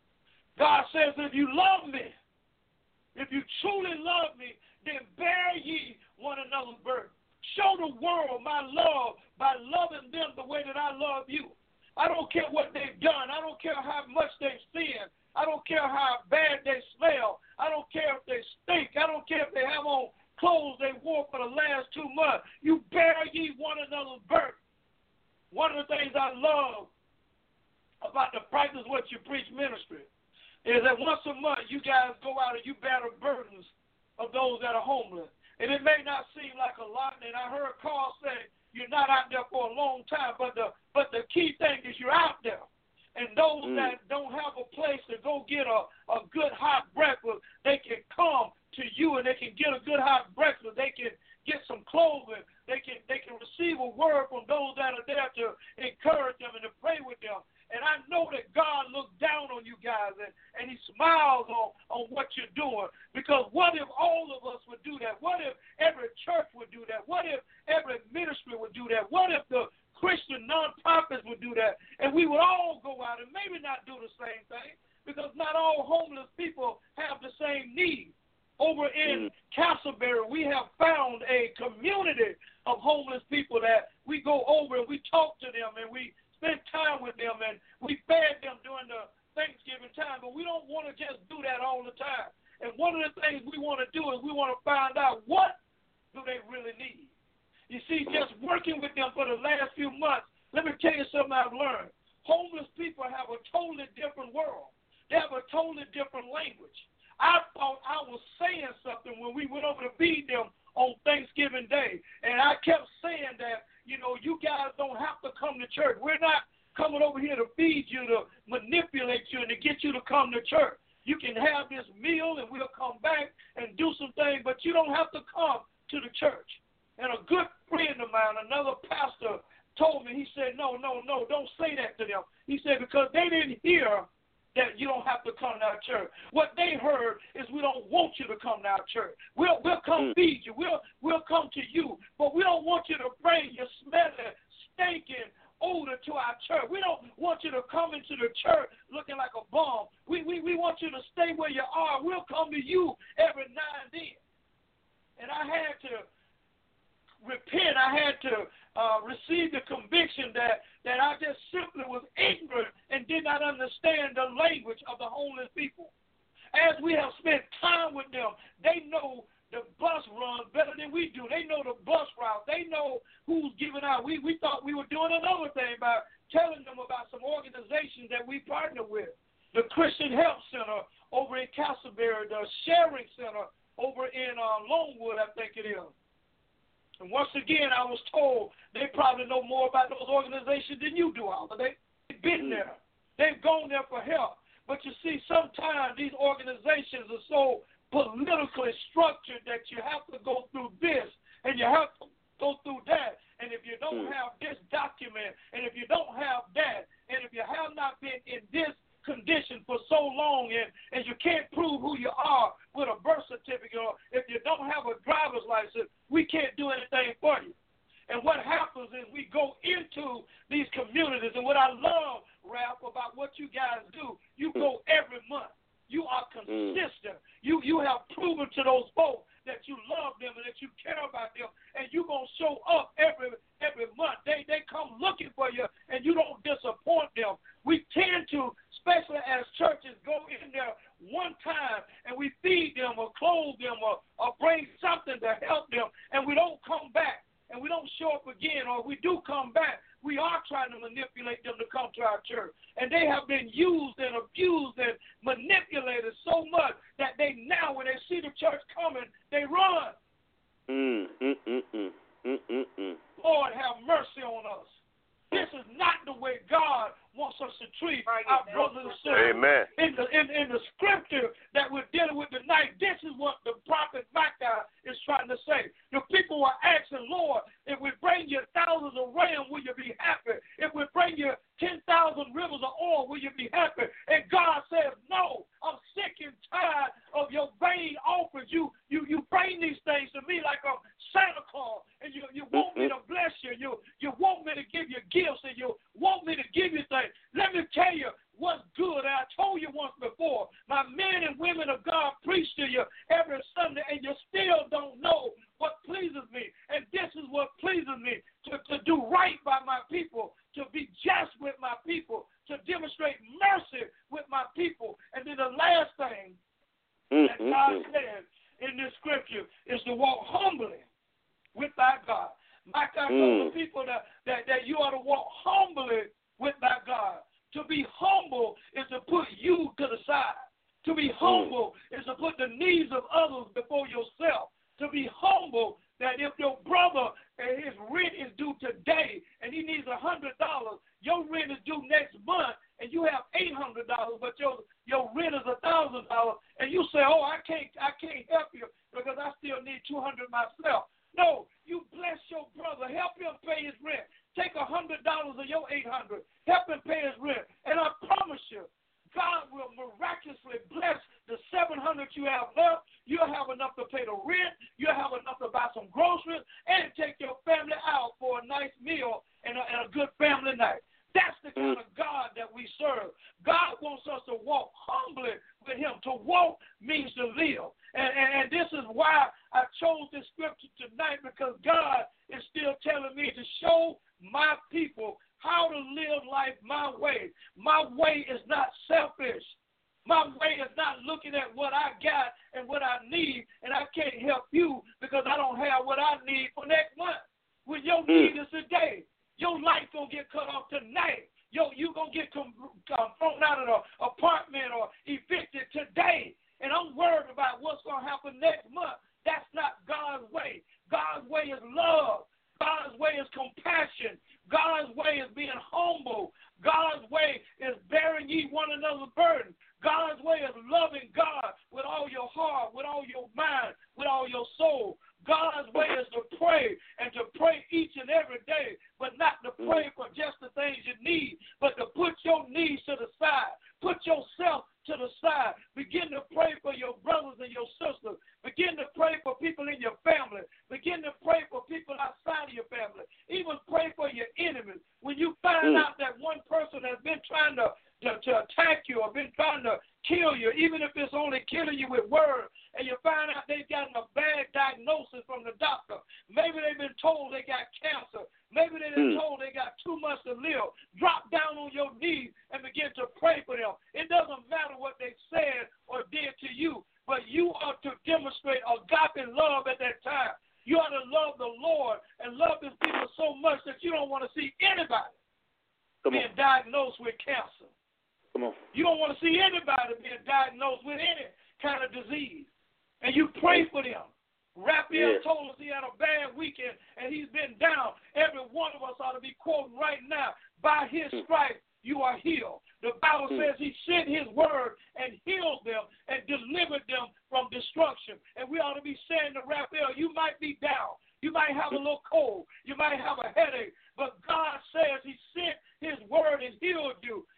God says, if you love me, if you truly love me, then bear ye one another's burden. Show the world my love by loving them the way that I love you. I don't care what they've done. I don't care how much they've sinned. I don't care how bad they smell. I don't care if they stink. I don't care if they have on clothes they wore for the last two months. You bear ye one another's burden. One of the things I love about the Practice What You Preach ministry is that once a month you guys go out and you bear the burdens of those that are homeless. And it may not seem like a lot, and I heard Carl say you're not out there for a long time, but the but the key thing is you're out there. And those mm. that don't have a place to go get a, a good hot breakfast, they can come to you and they can get a good hot breakfast. They can get some clothing. They can they can receive a word from those that are there to encourage them and to pray with them. And I know that God looks down on you guys and, and he smiles on, on what you're doing. Because what if all of us would do that? What if every church would do that? What if every ministry would do that? What if the Christian nonprofits would do that? And we would all go out and maybe not do the same thing, because not all homeless people have the same needs. Over in Castleberry, we have found a community of homeless people that we go over and we talk to them and we spend time with them and we fed them during the Thanksgiving time. But we don't want to just do that all the time. And one of the things we want to do is we want to find out what do they really need. You see, just working with them for the last few months, let me tell you something I've learned. Homeless people have a totally different world. They have a totally different language. I thought I was saying something when we went over to feed them on Thanksgiving Day. And I kept saying that, you know, you guys don't have to come to church. We're not coming over here to feed you, to manipulate you, and to get you to come to church. You can have this meal, and we'll come back and do some things, but you don't have to come to the church. And a good friend of mine, another pastor, told me, he said, no, no, no, don't say that to them. He said, because they didn't hear that you don't have to come to our church. What they heard is we don't want you to come to our church. We'll we'll come feed you. We'll we'll come to you, but we don't want you to bring your smelling, stinking odor to our church. We don't want you to come into the church looking like a bum. We we we want you to stay where you are. We'll come to you every now and then. And I had to repent. I had to uh, receive the conviction that, that I just simply was ignorant and did not understand the language of the homeless people. As we have spent time with them, they know the bus runs better than we do. They know the bus route. They know who's giving out. We, we thought we were doing another thing by telling them about some organizations that we partner with. The Christian Health Center over in Castleberry, the Sharing Center over in uh, Longwood, I think it is. And once again, I was told they probably know more about those organizations than you do, Oliver. They've been there. They've gone there for help. But you see, sometimes these organizations are so politically structured that you have to go through this and you have to go through that. And if you don't have this document, and if you don't have that, and if you have not been in this condition for so long, and, and you can't prove who you are with a birth certificate, or if you don't have a driver's license, we can't do anything for you. And what happens is we go into these communities, and what I love, Ralph, about what you guys do, you go every month. You are consistent. Mm. You you have proven to those folks that you love them and that you care about them, and you're going to show up every every month. They they come looking for you, and you don't disappoint them. We tend to, especially as churches, go in there one time, and we feed them or clothe them or, or bring something to help them, and we don't come back, and we don't show up again, or we do come back, we are trying to manipulate them to come to our church. And they have been used and abused and manipulated so much that they now, when they see the church coming, they run. Mm, mm, mm, mm, mm, mm, mm. Lord, have mercy on us. This is not the way God wants us to treat our brothers and sisters. Amen. In the, in, in the scripture that we're dealing with tonight, this is what the prophet Micah is trying to say. The people were asking, Lord, if we bring you thousands of rams, will you be happy? If we bring you ten thousand rivers of oil, will you be happy? And God says, no, I'm sick and tired of your vain offers. You you you bring these things to me like I'm Santa Claus, and you, you want me to bless you. You, you want me to give you gifts, and you want me to give you things. Let me tell you what's good. I told you once before, my men and women of God preach to you every Sunday, and you still don't know what pleases me. And this is what pleases me, to, to do right by my people, to be just with my people, to demonstrate mercy with my people. And then the last thing that God says in this scripture is to walk humbly with thy God. Micah told the people that, that, that you ought to walk humbly with thy God. To be humble is to put you to the side. To be humble is to put the needs of others before yourself. To be humble, that if your brother and his rent is due today and he needs one hundred dollars, your rent is due next month and you have eight hundred dollars, but your your rent is one thousand dollars, and you say, oh, I can't I can't help you because I still need two hundred dollars myself. No, you bless your brother. Help him pay his rent. Take one hundred dollars of your eight hundred dollars. Help him pay his rent. And I promise you, God will miraculously bless the seven hundred dollars you have left. You'll have enough to pay the rent. You'll have enough to buy some groceries and take your family out for a nice meal and a, and a good family night. That's the kind of God that we serve. God wants us to walk humbly with him. To walk means to live. And, and, and this is why I chose this scripture tonight, because God is still telling me to show my people how to live life my way. My way is not selfish. My way is not looking at what I got and what I need, and I can't help you because I don't have what I need for next month. When your need is today, your life going to get cut off tonight. Yo, you going to get com- uh, thrown out of an apartment or evicted today, and I'm worried about what's going to happen next month. That's not God's way. God's way is love. God's way is compassion. God's way is being humble. God's way is bearing ye one another's burden. God's way is loving God with all your heart, with all your mind, with all your soul. God's way is to pray and to pray each and every day, but not to pray for just the things you need, but to put your needs to the side. Put yourself to the side. Begin to pray for your brothers and your sisters. Begin to pray for people in your family. Begin to pray for people outside of your family. Even pray for your enemies. When you find out that one person has been trying to, to, to attack you or been trying to kill you, even if it's only killing you with words, and you find out they've gotten a bad diagnosis from the doctor. Maybe they've been told they got cancer. Maybe they've been told they got two months to live. Drop down on your knees and begin to pray for them. It doesn't matter what they said or did to you, but you ought to demonstrate agape love at that time. You ought to love the Lord and love his people so much that you don't want to see anybody Come being on. diagnosed with cancer. Come on. You don't want to see anybody being diagnosed with any kind of disease. And you pray for them. Raphael yeah. told us he had a bad weekend and he's been down. Every one of us ought to be quoting right now, by his stripes you are healed. The Bible says he sent his word and healed them and delivered them from destruction. And we ought to be saying to Raphael, you might be down. You might have a little cold. You might have a headache. But God says he sent his word and healed you.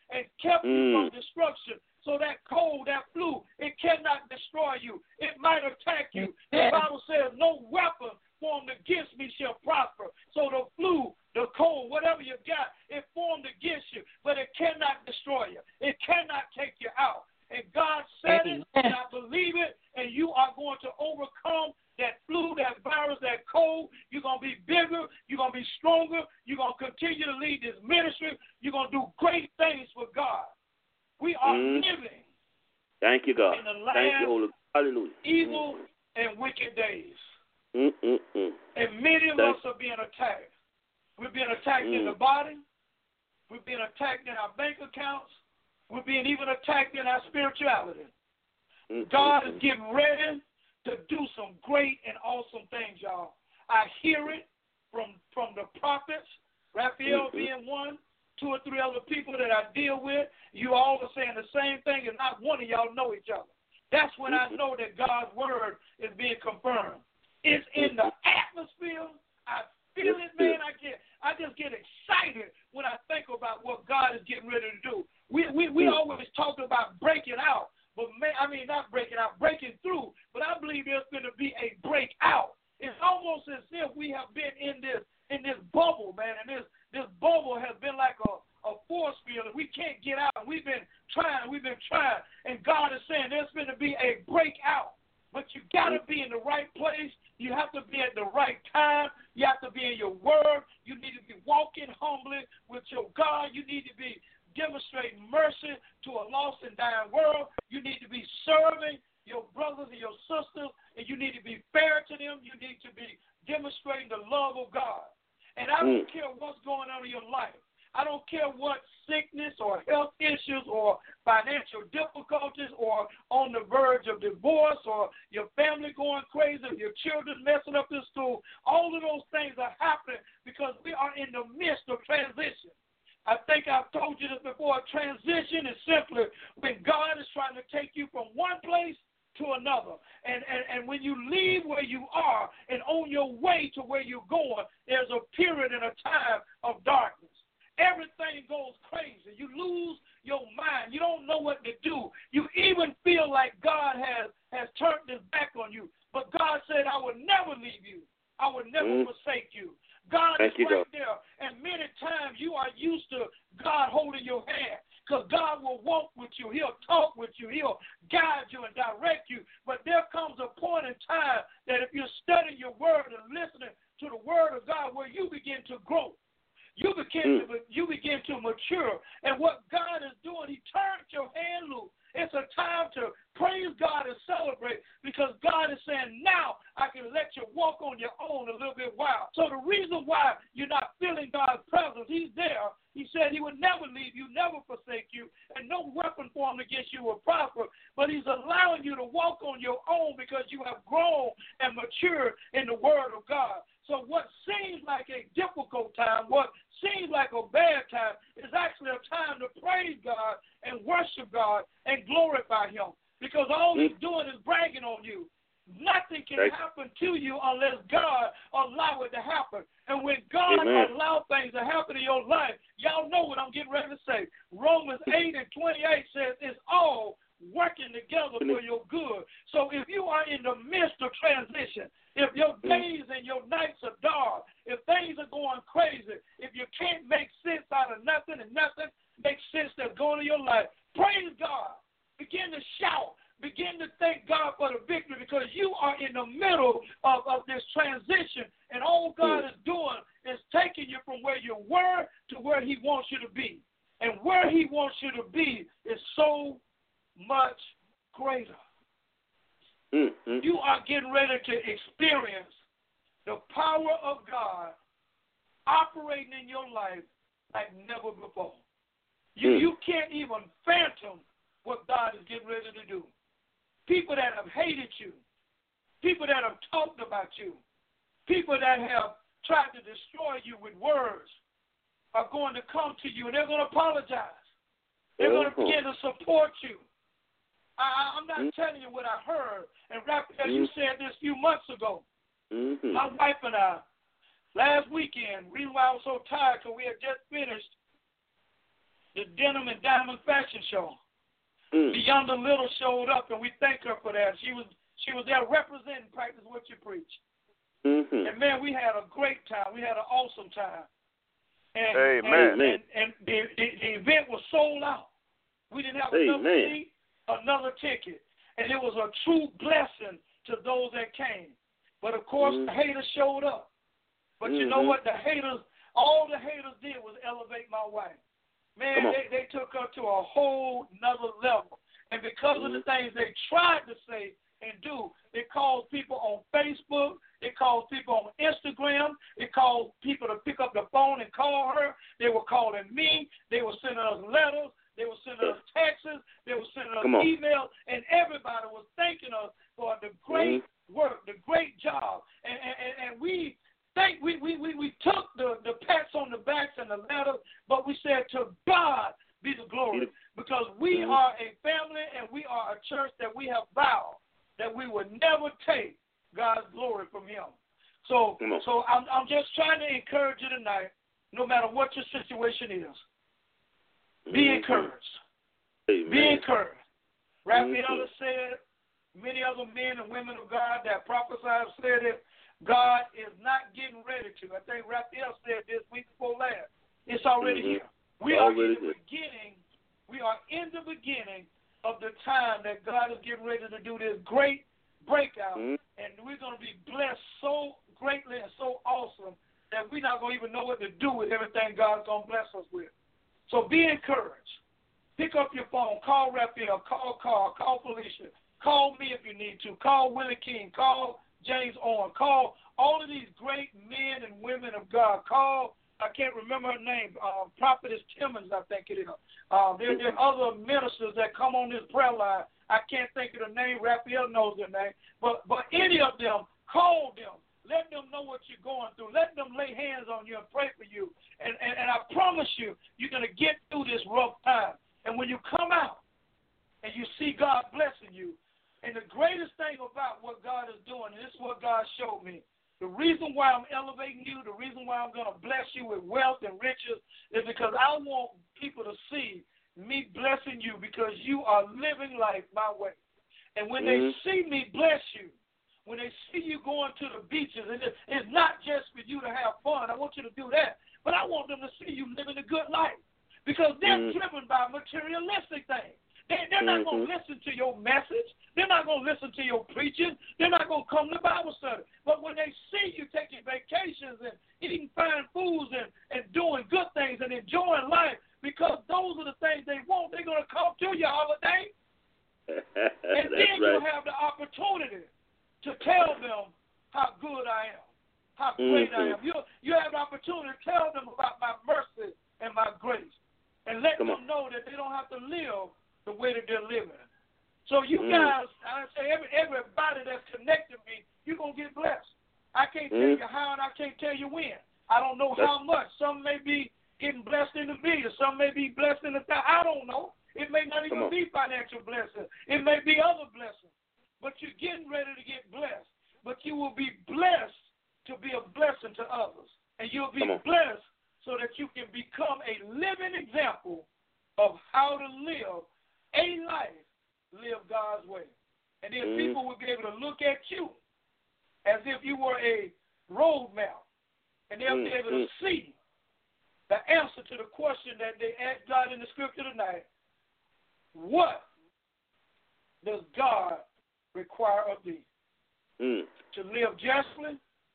and kept mm. you from destruction. So that cold, that flu, it cannot destroy you. It might attack you. The Bible says no weapon formed against me shall prosper. So the flu, the cold, whatever you got, it formed against you, but it cannot destroy you. It cannot take you out. And God said it, and I believe it, and you are going to overcome that flu, that virus, that cold. You're going to be bigger. You're going to be stronger. You're going to continue to lead this ministry. You're going to do great things for God. We are mm. living. Thank you, God. In the last Thank you, Holy. Hallelujah. evil mm. and wicked days. Mm-mm-mm. And many of Thank us are being attacked. We're being attacked mm. in the body. We're being attacked in our bank accounts. We're being even attacked in our spirituality. Mm-mm. God is getting ready to do some great and awesome things, y'all. I hear it from, from the prophets, Raphael mm-hmm. being one, two or three other people that I deal with. You all are saying the same thing, and not one of y'all know each other. That's when mm-hmm. I know that God's word is being confirmed. It's in the atmosphere. I feel it, man. I get, I just get excited when I think about what God is getting ready to do. We we, we always talk about breaking out, but man, I mean not breaking out, breaking through. But I believe there's going to be a breakout. It's almost as if we have been in this in this bubble, man, and this this bubble has been like a a force field, and we can't get out. We've been trying, we've been trying, and God is saying there's going to be a breakout. But you got to be in the right place. You have to be at the right time. You have to be in your word. You need to be walking humbly with your God. You need to be demonstrating mercy to a lost and dying world. You need to be serving your brothers and your sisters, and you need to be fair to them. You need to be demonstrating the love of God. And I don't mm. care what's going on in your life. I don't care what sickness or health issues or financial difficulties or on the verge of divorce or your family going crazy or your children messing up in school. All of those things are happening because we are in the midst of transition. I think I've told you this before. Transition is simply when God is trying to take you from one place to another. And, and, and when you leave where you are and on your way to where you're going, there's a period and a time of darkness. Everything goes crazy. You lose your mind. You don't know what to do. You even feel like God has, has turned his back on you. But God said, I will never leave you. I will never mm. forsake you. God Thank is right God. there. And many times you are used to God holding your hand because God will walk with you. He'll talk with you. He'll guide you and direct you. But there comes a point in time that if you're studying your word and listening to the word of God where you begin to grow. You begin, to, you begin to mature. And what God is doing, he turned your hand loose. It's a time to praise God and celebrate because God is saying, now I can let you walk on your own a little bit while. So the reason why you're not feeling God's presence, he's there. He said he would never leave you, never forsake you, and no weapon formed against you will prosper. But he's allowing you to walk on your own because you have grown and matured in the word of God. So what seems like a difficult time, what seems like a bad time, is actually a time to praise God and worship God and glorify him. Because all he's doing is bragging on you. Nothing can happen to you unless God allow it to happen. And when God Amen. allows things to happen in your life, y'all know what I'm getting ready to say. Romans eight and twenty-eight says it's all working together for your good. So if you are in the midst of transition, if your days and your nights are dark, if things are going crazy, if you can't make sense out of nothing and nothing makes sense that's going on in your life, praise God. Begin to shout. Begin to thank God for the victory because you are in the middle of, of this transition, and all God is doing is taking you from where you were to where he wants you to be. And where he wants you to be is so much greater. Mm-hmm. You are getting ready to experience the power of God operating in your life like never before. You, mm. you can't even fathom what God is getting ready to do. People that have hated you, people that have talked about you, people that have tried to destroy you with words are going to come to you and they're going to apologize. They're going to begin to support you. I, I'm not mm-hmm. telling you what I heard. And Raphael, mm-hmm. you said this a few months ago. Mm-hmm. My wife and I, last weekend, reason why I was so tired because we had just finished the Denim and Diamond Fashion Show. Mm. Deonda Little showed up, and we thank her for that. She was she was there representing Practice What You Preach. Mm-hmm. And, man, we had a great time. We had an awesome time. And, Amen. And, and, and the, the, the event was sold out. We didn't have enough seat, another ticket. And it was a true blessing to those that came. But, of course, mm-hmm. the haters showed up. But mm-hmm. you know what? The haters, all the haters did was elevate my wife. Man, they, they took her to a whole nother level. And because mm-hmm. of the things they tried to say and do, it caused people on Facebook, it caused people on Instagram, it caused people to pick up the phone and call her. They were calling me. They were sending us letters. They were sending us texts. They were sending us emails. And everybody was thanking us for the great mm-hmm. work, the great job. And, and, and we think we, we, we, we took the, the pats on the backs and the letters, but we said, to God be the glory. Because we mm-hmm. are a family and we are a church that we have vowed that we would never take God's glory from him. So so I'm, I'm just trying to encourage you tonight, no matter what your situation is, be mm-hmm. encouraged. Amen. Be encouraged. Raphael mm-hmm. has said, many other men and women of God that prophesy have said it, God is not getting ready to. I think Raphael said this week before last. It's already mm-hmm. here. We already are in the here. beginning. We are in the beginning of the time that God is getting ready to do this great breakout, mm-hmm. and we're going to be blessed so greatly and so awesome that we're not going to even know what to do with everything God's going to bless us with. So be encouraged. Pick up your phone. Call Raphael. Call Carl. Call Felicia. Call me if you need to. Call Willie King. Call James Owen. Call all of these great men and women of God. Call, I can't remember her name, uh, Prophetess Timmons, I think it is. Uh, there, there are other ministers that come on this prayer line. I can't think of the name. Raphael knows their name. But but any of them, call them. Let them know what you're going through. Let them lay hands on you and pray for you. And, and, and I promise you, you're going to get through this rough time. And when you come out and you see God blessing you, and the greatest thing about what God is doing, and this is what God showed me, the reason why I'm elevating you, the reason why I'm going to bless you with wealth and riches is because I want people to see me blessing you because you are living life my way. And when mm-hmm. they see me bless you, when they see you going to the beaches, and it's not just for you to have fun. I want you to do that. But I want them to see you living a good life because they're mm-hmm. driven by materialistic things. They, they're not mm-hmm. going to listen to your message. They're not going to listen to your preaching. They're not going to come to Bible study. But when they see you taking vacations and eating fine foods and, and doing good things and enjoying life, because those are the things they want, they're going to come to your holiday. And then right. you'll have the opportunity to tell them how good I am, how great mm-hmm. I am. You you have the opportunity to tell them about my mercy and my grace and let Come them on. know that they don't have to live the way that they're living. So you mm. guys, I say every, everybody that's connected me, you're going to get blessed. I can't mm. tell you how and I can't tell you when. I don't know that's... how much. Some may be getting blessed in the billions. Some may be blessed in the thousand. I don't know. It may not even be financial blessing. It may be other blessings. But you're getting ready to get blessed. But you will be blessed to be a blessing to others. And you'll be blessed so that you can become a living example of how to live a life, live God's way. And then mm. people will be able to look at you as if you were a roadmap. And they'll mm. be able to mm. see the answer to the question that they asked God in the scripture tonight. What does God require of thee? Mm. To live justly,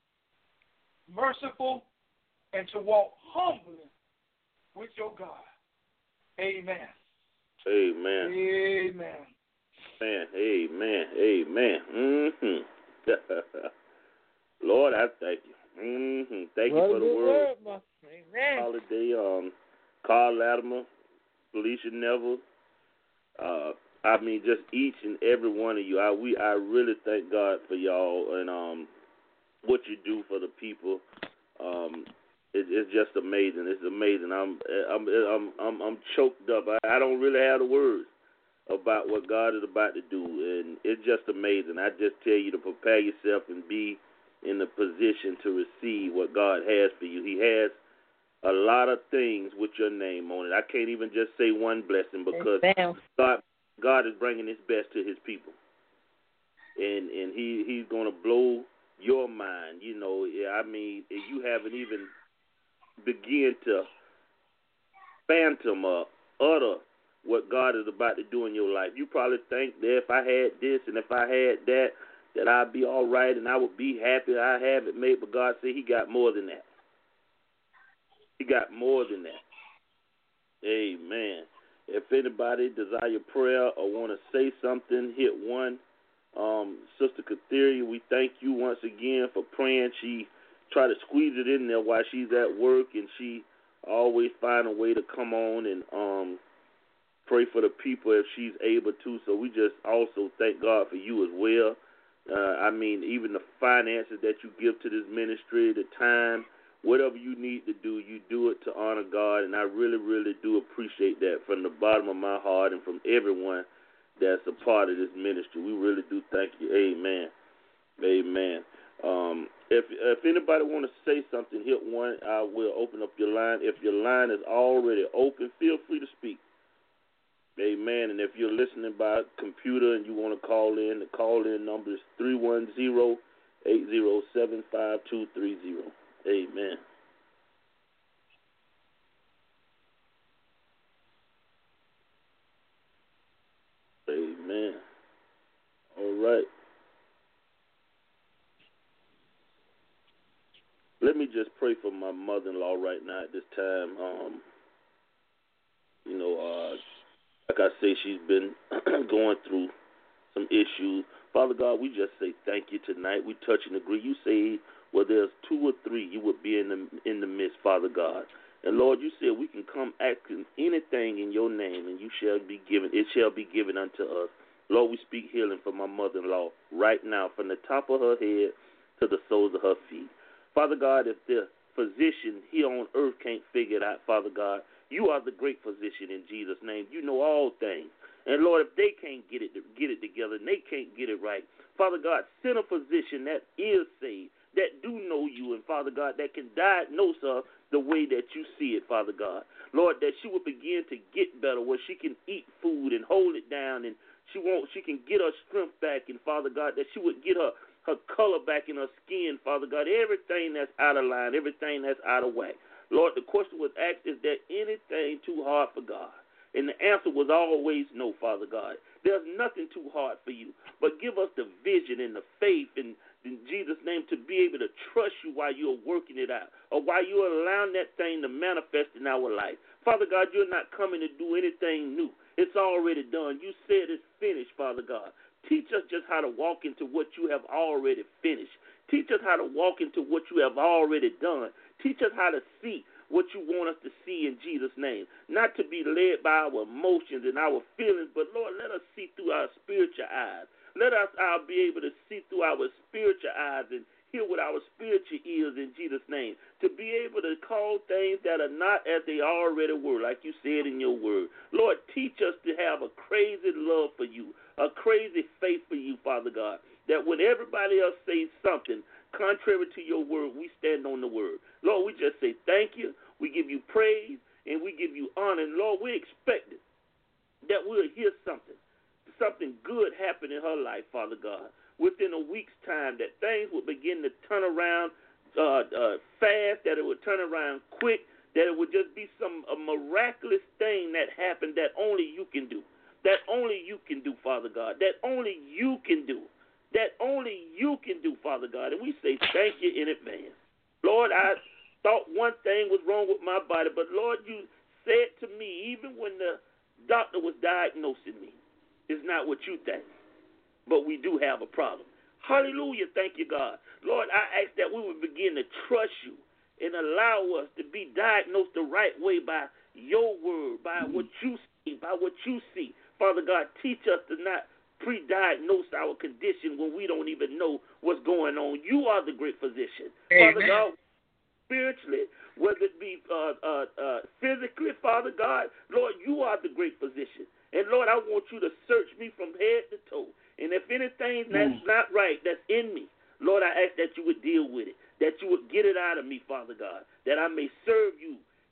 merciful, and to walk humbly with your God. Amen. Amen. Amen. Man, amen. Amen. Mm-hmm. Lord, I thank you. Mm-hmm. Thank you for the word. word Amen. Holiday, um, Carl Latimer, Felicia Neville. Uh, I mean, just each and every one of you. I we I really thank God for y'all and um what you do for the people. Um, it, it's just amazing. It's amazing. I'm I'm I'm I'm, I'm choked up. I, I don't really have the words about what God is about to do, and it's just amazing. I just tell you to prepare yourself and be in the position to receive what God has for you. He has a lot of things with your name on it. I can't even just say one blessing because Damn. God God is bringing His best to His people, and and He He's gonna blow your mind. You know, I mean, if you haven't even begin to phantom or utter what God is about to do in your life. You probably think that if I had this and if I had that, that I'd be all right and I would be happy I have it made. But God said He got more than that. He got more than that. Amen. If anybody desire prayer or want to say something, hit one. Um, Sister Katheria, we thank you once again for praying. She tried to squeeze it in there while she's at work, and she always find a way to come on and um, pray for the people if she's able to. So we just also thank God for you as well. Uh, I mean, even the finances that you give to this ministry, the time, whatever you need to do, you do it to honor God, and I really, really do appreciate that from the bottom of my heart and from everyone that's a part of this ministry. We really do thank you. Amen. Amen. Um, if if anybody want to say something, hit one. I will open up your line. If your line is already open, feel free to speak. Amen. And if you're listening by computer and you want to call in, the call-in number is three one zero, eight zero seven, five two three zero. Amen. Amen. All right. Let me just pray for my mother-in-law right now at this time. Um, you know, uh, like I say, she's been going through some issues. Father God, we just say thank you tonight. We touch and agree. You say where there's two or three, you would be in the in the midst, Father God. And Lord, you said we can come asking anything in your name, and you shall be given. It shall be given unto us. Lord, we speak healing for my mother-in-law right now, from the top of her head to the soles of her feet. Father God, if the physician here on earth can't figure it out, Father God, you are the great physician in Jesus' name. You know all things. And Lord, if they can't get it get it together and they can't get it right, Father God, send a physician that is saved, that do know you, and Father God, that can diagnose her the way that you see it, Father God. Lord, that she will begin to get better, where she can eat food and hold it down, and she won't she can get her strength back, and Father God, that she would get her her color back in her skin, Father God, everything that's out of line, everything that's out of whack. Lord, the question was asked, is there anything too hard for God? And the answer was always no, Father God. There's nothing too hard for you. But give us the vision and the faith in, in Jesus' name to be able to trust you while you're working it out, or while you're allowing that thing to manifest in our life. Father God, you're not coming to do anything new. It's already done. You said it's finished, Father God. Teach us just how to walk into what you have already finished. Teach us how to walk into what you have already done. Teach us how to see what you want us to see in Jesus' name. Not to be led by our emotions and our feelings, but Lord, let us see through our spiritual eyes. Let us uh, be able to see through our spiritual eyes and hear with our spiritual ears in Jesus' name. To be able to call things that are not as they already were, like you said in your word. Lord, teach us to have a crazy love for you, a crazy faith for you, Father God, that when everybody else says something contrary to your word, we stand on the word. Lord, we just say thank you. We give you praise, and we give you honor. And, Lord, we expect it, that we'll hear something, something good happen in her life, Father God, within a week's time, that things would begin to turn around uh, uh, fast, that it would turn around quick, that it would just be some a miraculous thing that happened that only you can do, that only you can do, Father God, that only you can do, that only you can do, Father God. And we say thank you in advance. Lord, I thought one thing was wrong with my body, but, Lord, you said to me, even when the doctor was diagnosing me, it's not what you think, but we do have a problem. Hallelujah, thank you, God. Lord, I ask that we would begin to trust you and allow us to be diagnosed the right way by your word, by what you see, by what you see. Father God, teach us to not pre-diagnose our condition when we don't even know what's going on. You are the great physician. Amen. Father God, spiritually, whether it be uh, uh, uh, physically, Father God, Lord, you are the great physician. And, Lord, I want you to search me from head to toe. And if anything that's mm. not right that's in me, Lord, I ask that you would deal with it, that you would get it out of me, Father God, that I may serve you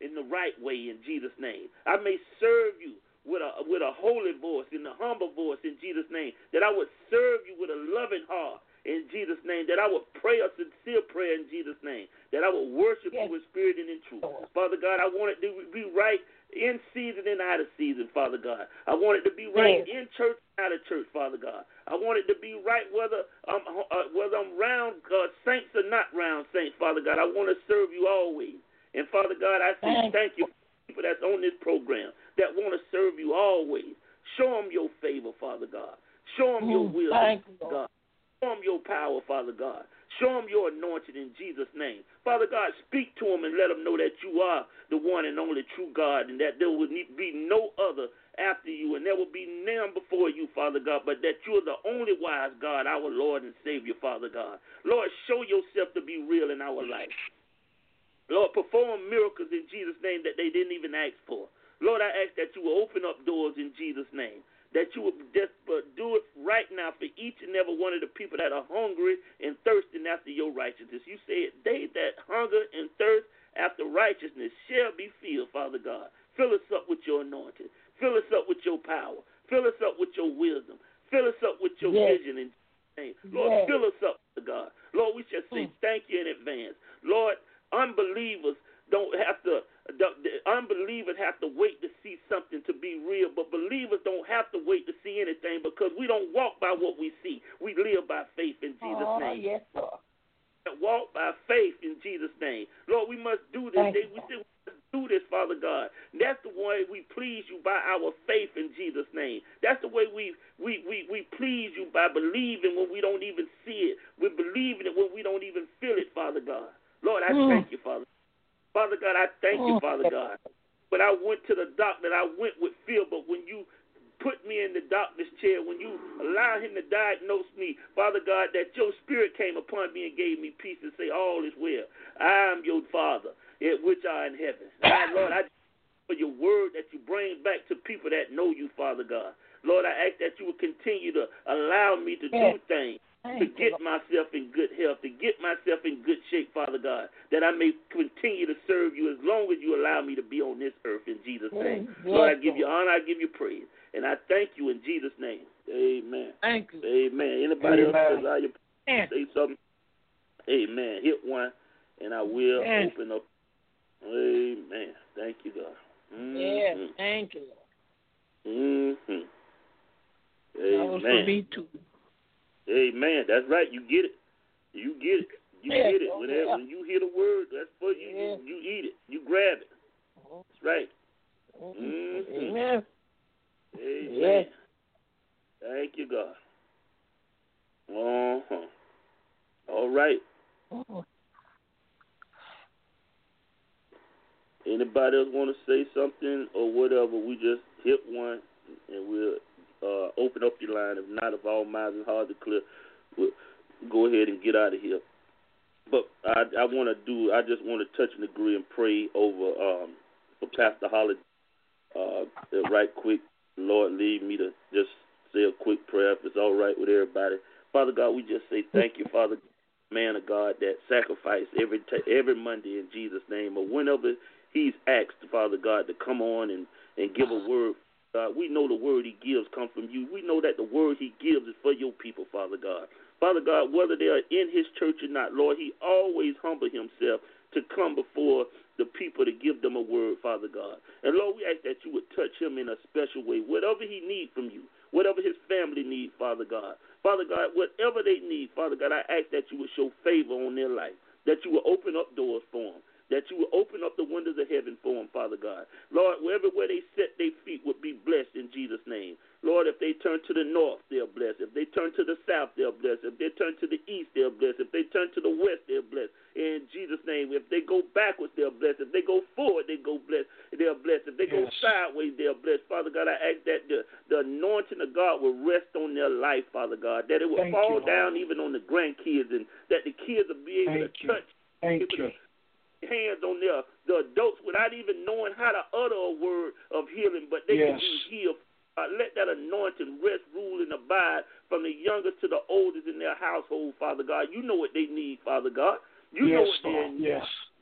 in the right way in Jesus' name. I may serve you with a with a holy voice, in a humble voice in Jesus' name, that I would serve you with a loving heart in Jesus' name, that I would pray a sincere prayer in Jesus' name, that I would worship yes. you in spirit and in truth. Father God, I want it to be right in season and out of season, Father God. I want it to be right yes. in church and out of church, Father God. I want it to be right whether I'm, uh, whether I'm round uh, saints or not round saints, Father God. I want to serve you always. And Father God, I say thank you for people that's on this program that want to serve you always. Show them your favor, Father God. Show them your will, God. Show them your power, Father God. Show them your anointing in Jesus' name. Father God, speak to them and let them know that you are the one and only true God, and that there will be no other after you, and there will be none before you, Father God, but that you are the only wise God, our Lord and Savior, Father God. Lord, show yourself to be real in our life. Lord, perform miracles in Jesus' name that they didn't even ask for. Lord, I ask that you will open up doors in Jesus' name, that you will just uh, do it right now for each and every one of the people that are hungry and thirsting after your righteousness. You said, they that hunger and thirst after righteousness shall be filled, Father God. Fill us up with your anointing. Fill us up with your power. Fill us up with your wisdom. Fill us up with your yes. vision in Jesus' name. Lord, yes. fill us up, Father God. Lord, we shall say mm. thank you in advance. Lord, unbelievers don't have to, the, the unbelievers have to wait to see something to be real, but believers don't have to wait to see anything, because we don't walk by what we see. We live by faith in Jesus' oh, name. Yes, Lord. Walk by faith in Jesus' name. Lord, we must do this. They, we still must do this, Father God. That's the way we please you, by our faith in Jesus' name. That's the way we we, we, we please you, by believing when we don't even see it. We're believing it when we don't even feel it, Father God. Lord, I mm. thank you, Father. Father God, I thank you, Father God. When I went to the doctor, I went with fear, but when you put me in the doctor's chair, when you allow him to diagnose me, Father God, that your spirit came upon me and gave me peace and say, all is well. I am your Father, which are in heaven. And Lord, I thank you for your word that you bring back to people that know you, Father God. Lord, I ask that you will continue to allow me to do things, to get myself in good health, to get myself in good shape, Father God, that I may continue to serve you as long as you allow me to be on this earth in Jesus' name. Yes, Lord, I give you honor, I give you praise, and I thank you in Jesus' name. Amen. Thank you. Amen. Anybody Amen. else desire to say something? Amen. Hit one, and I will yes. open up. Amen. Thank you, God. Mm-hmm. Yes, thank you. Mm-hmm. Amen. That was for me too. Amen. That's right. You get it. You get it. You yes, get it. oh, Whenever yeah. when you hear the word, that's for you. Yes. You, you eat it. You grab it. That's right. Mm-hmm. Mm-hmm. Amen. Amen. Yes. Thank you, God. Uh-huh. All right. Uh-huh. Anybody else want to say something or whatever? We just hit one, and we'll uh, open up your line. If not, if all minds are hard to clear, we'll go ahead and get out of here. But I, I want to do. I just want to touch and agree and pray over um, for Pastor Holly. Uh, right quick, Lord, lead me to just say a quick prayer if it's all right with everybody. Father God, we just say thank you, Father, man of God, that sacrifice every t- every Monday in Jesus' name, or whenever he's asked, Father God, to come on and, and give a word. God, we know the word he gives come from you. We know that the word he gives is for your people, Father God. Father God, whether they are in his church or not, Lord, he always humble himself to come before the people to give them a word, Father God. And Lord, we ask that you would touch him in a special way, whatever he needs from you, whatever his family needs, Father God. Father God, whatever they need, Father God, I ask that you would show favor on their life, that you would open up doors for them, that you will open up the windows of heaven for them, Father God. Lord, wherever where they set their feet would be blessed in Jesus' name. Lord, if they turn to the north, they're blessed. If they turn to the south, they're blessed. If they turn to the east, they're blessed. If they turn to the west, they're blessed. In Jesus' name, if they go backwards, they're blessed. If they go forward, they go blessed. They're blessed. If they yes. go sideways, they're blessed. Father God, I ask that the, the anointing of God will rest on their life, Father God, that it will Thank fall you, down even on the grandkids, and that the kids will be able Thank to you. touch Thank you. hands on their the adults without even knowing how to utter a word of healing, but they yes. can be healed. Uh, let that anointing rest, rule, and abide from the youngest to the oldest in their household, Father God. You know what they need, Father God. You yes, know what they Lord. need. Yes.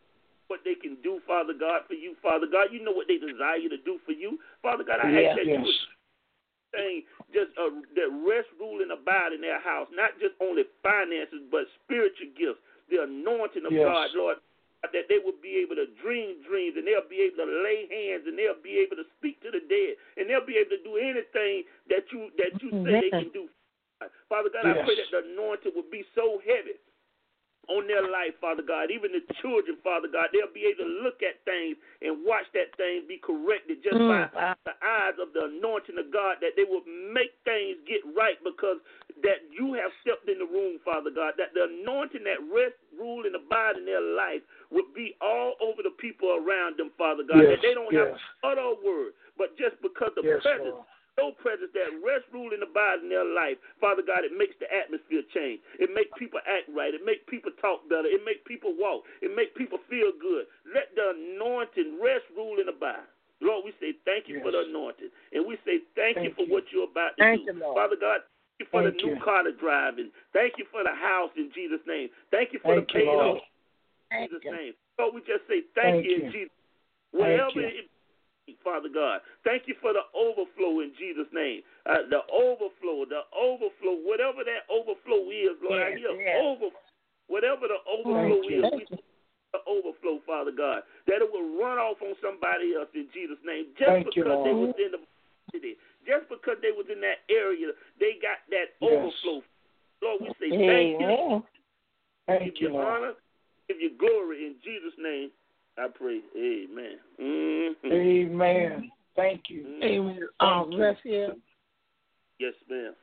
what they can do, Father God, for you, Father God. You know what they desire to do for you. Father God, I yes, ask that yes. you would saying just uh, that rest, rule, and abide in their house, not just only finances, but spiritual gifts, the anointing of yes. God, Lord, that they will be able to dream dreams, and they'll be able to lay hands, and they'll be able to speak to the dead, and they'll be able to do anything that you that you say they can do. Father God, yes. I pray that the anointing will be so heavy on their life, Father God, even the children, Father God, they'll be able to look at things and watch that thing be corrected just mm, by wow. the eyes of the anointing of God, that they will make things get right because that you have stepped in the room, Father God, that the anointing that rest, rule, and abide in their life would be all over the people around them, Father God, yes, that they don't yes. have to utter a word, but just because the yes, presence Lord. no presence that rest, rule, and abide in their life, Father God, it makes the atmosphere change. It makes people act right. It makes people talk better. It makes people walk. It makes people feel good. Let the anointing rest, rule, and abide. Lord, we say thank you yes. for the anointing. And we say thank, thank you for you. what you're about to Thank do. you, Lord. Father God, thank you for thank the new you. car to drive in. Thank you for the house in Jesus' name. Thank you for Thank the you, paid Lord. off in Jesus' you. name. Lord, we just say thank, Thank you you. in Jesus' name. Thank Whatever you. it Father God. Thank you for the overflow in Jesus' name. Uh, the overflow, the overflow, whatever that overflow is, Lord, yes, I hear yes. over, whatever the overflow Thank you. is, we the overflow, Father God, that it will run off on somebody else in Jesus' name, just Thank because you, they Lord. was in the city, just because they was in that area, they got that yes. overflow. Lord, we say thank you, Amen. Thank give you, you Lord. honor, give you glory in Jesus' name. I pray. Amen. Mm-hmm. Amen. Thank you. Mm-hmm. Amen. Um, Thank you. Raphael, Yes, ma'am.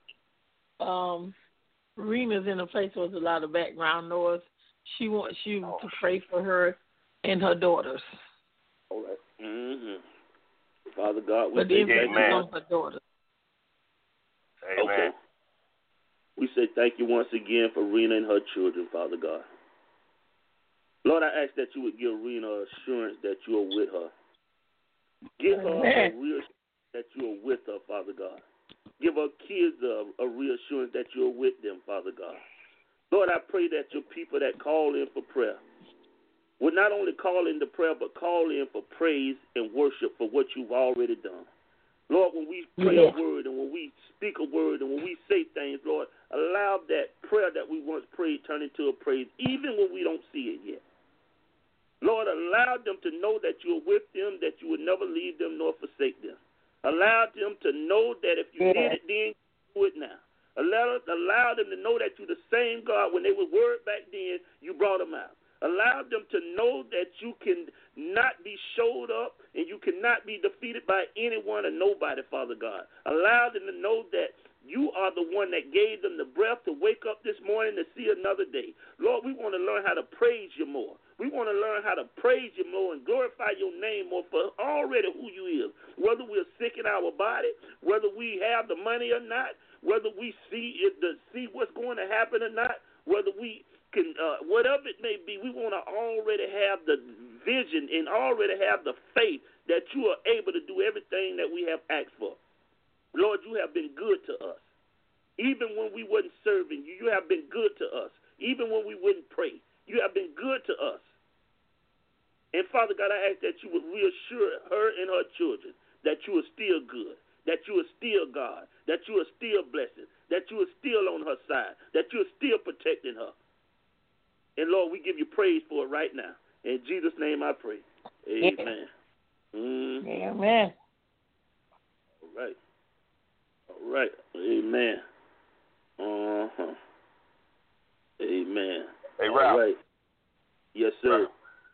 um, Rena's in a place where there's a lot of background noise. She wants you Oh. to pray for her and her daughters. All right. Mm-hmm. Father God, we But the say emphasis thank is you. on her daughters. Amen. Okay. We say thank you once again for Rena and her children, Father God. Lord, I ask that you would give Rena assurance that you are with her. Give her a reassurance that you are with her, Father God. Give her kids a, a reassurance that you are with them, Father God. Lord, I pray that your people that call in for prayer will not only call in to prayer, but call in for praise and worship for what you've already done. Lord, when we pray Yeah. a word and when we speak a word and when we say things, Lord, allow that prayer that we once prayed turn into a praise, even when we don't see it yet. Lord, allow them to know that you are with them, that you will never leave them nor forsake them. Allow them to know that if you Yeah. did it then, you do it now. Allow, allow them to know that you're the same God. When they were word back then, you brought them out. Allow them to know that you can not be showed up and you cannot be defeated by anyone or nobody, Father God. Allow them to know that you are the one that gave them the breath to wake up this morning to see another day. Lord, we want to learn how to praise you more. We want to learn how to praise you more and glorify your name more for already who you is. Whether we're sick in our body, whether we have the money or not, whether we see it, to see what's going to happen or not, whether we can, uh, whatever it may be, we want to already have the vision and already have the faith that you are able to do everything that we have asked for. Lord, you have been good to us. Even when we wasn't serving you, you have been good to us. Even when we wouldn't pray, you have been good to us. And Father God, I ask that you would reassure her and her children that you are still good, that you are still God, that you are still blessing, that you are still on her side, that you are still protecting her. And Lord, we give you praise for it right now. In Jesus' name I pray. Amen. Yeah. Mm-hmm. Amen. All right. All right. Amen. Uh-huh. Amen. Hey, All Ralph. right. Yes, sir.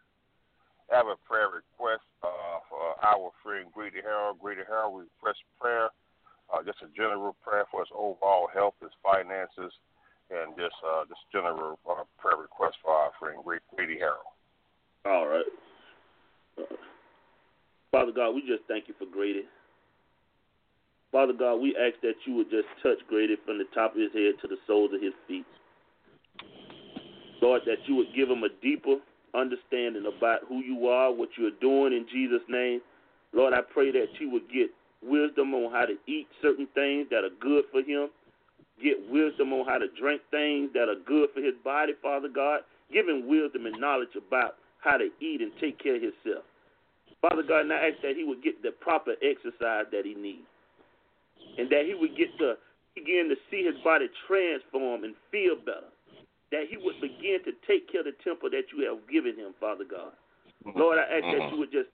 I have a prayer request uh, for our friend Grady Harold. Grady Harold, we request prayer, uh, just a general prayer for his overall health, his finances, and just uh, just general uh, prayer request for our friend Grady Harold. All right. Uh, Father God, we just thank you for Grady. Father God, we ask that you would just touch Grady from the top of his head to the soles of his feet. Lord, that you would give him a deeper understanding about who you are, what you are doing in Jesus' name. Lord, I pray that you would get wisdom on how to eat certain things that are good for him. Get wisdom on how to drink things that are good for his body, Father God. Give him wisdom and knowledge about how to eat and take care of himself. Father God, and I ask that he would get the proper exercise that he needs, and that he would get to begin to see his body transform and feel better, that he would begin to take care of the temple that you have given him, Father God. Lord, I ask that you would just,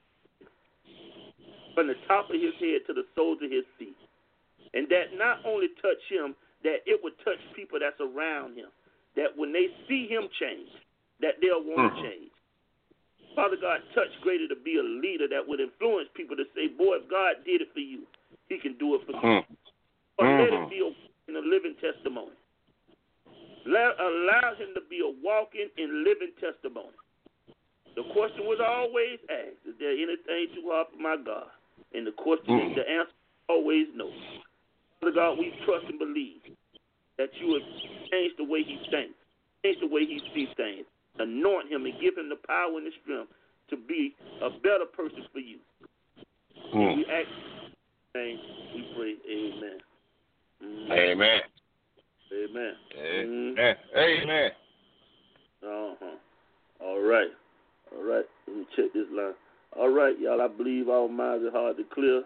from the top of his head to the soles of his feet, and that not only touch him, that it would touch people that's around him, that when they see him change, that they'll want to change. Father God, touch Grady to be a leader that would influence people to say, boy, if God did it for you, he can do it for me. But let it be a, a living testimony. Let, allow him to be a walking and living testimony. The question was always asked, is there anything too hard for my God? And the question, the answer is always no. Father God, we trust and believe that you would change the way he thinks, change the way he sees things, anoint him and give him the power and the strength to be a better person for you. Mm. We ask, we pray, amen. Mm. Amen. Amen. Amen. Mm. Amen. Uh-huh. All right. All right. Let me check this line. All right, y'all. I believe our minds are hard to clear.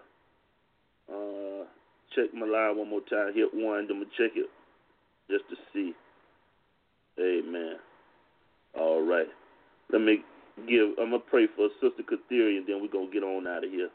Uh, check my line one more time. Hit one. Then I'm going to check it just to see. Amen. All right. Let me give, I'm going to pray for Sister Katheria, and then we're going to get on out of here.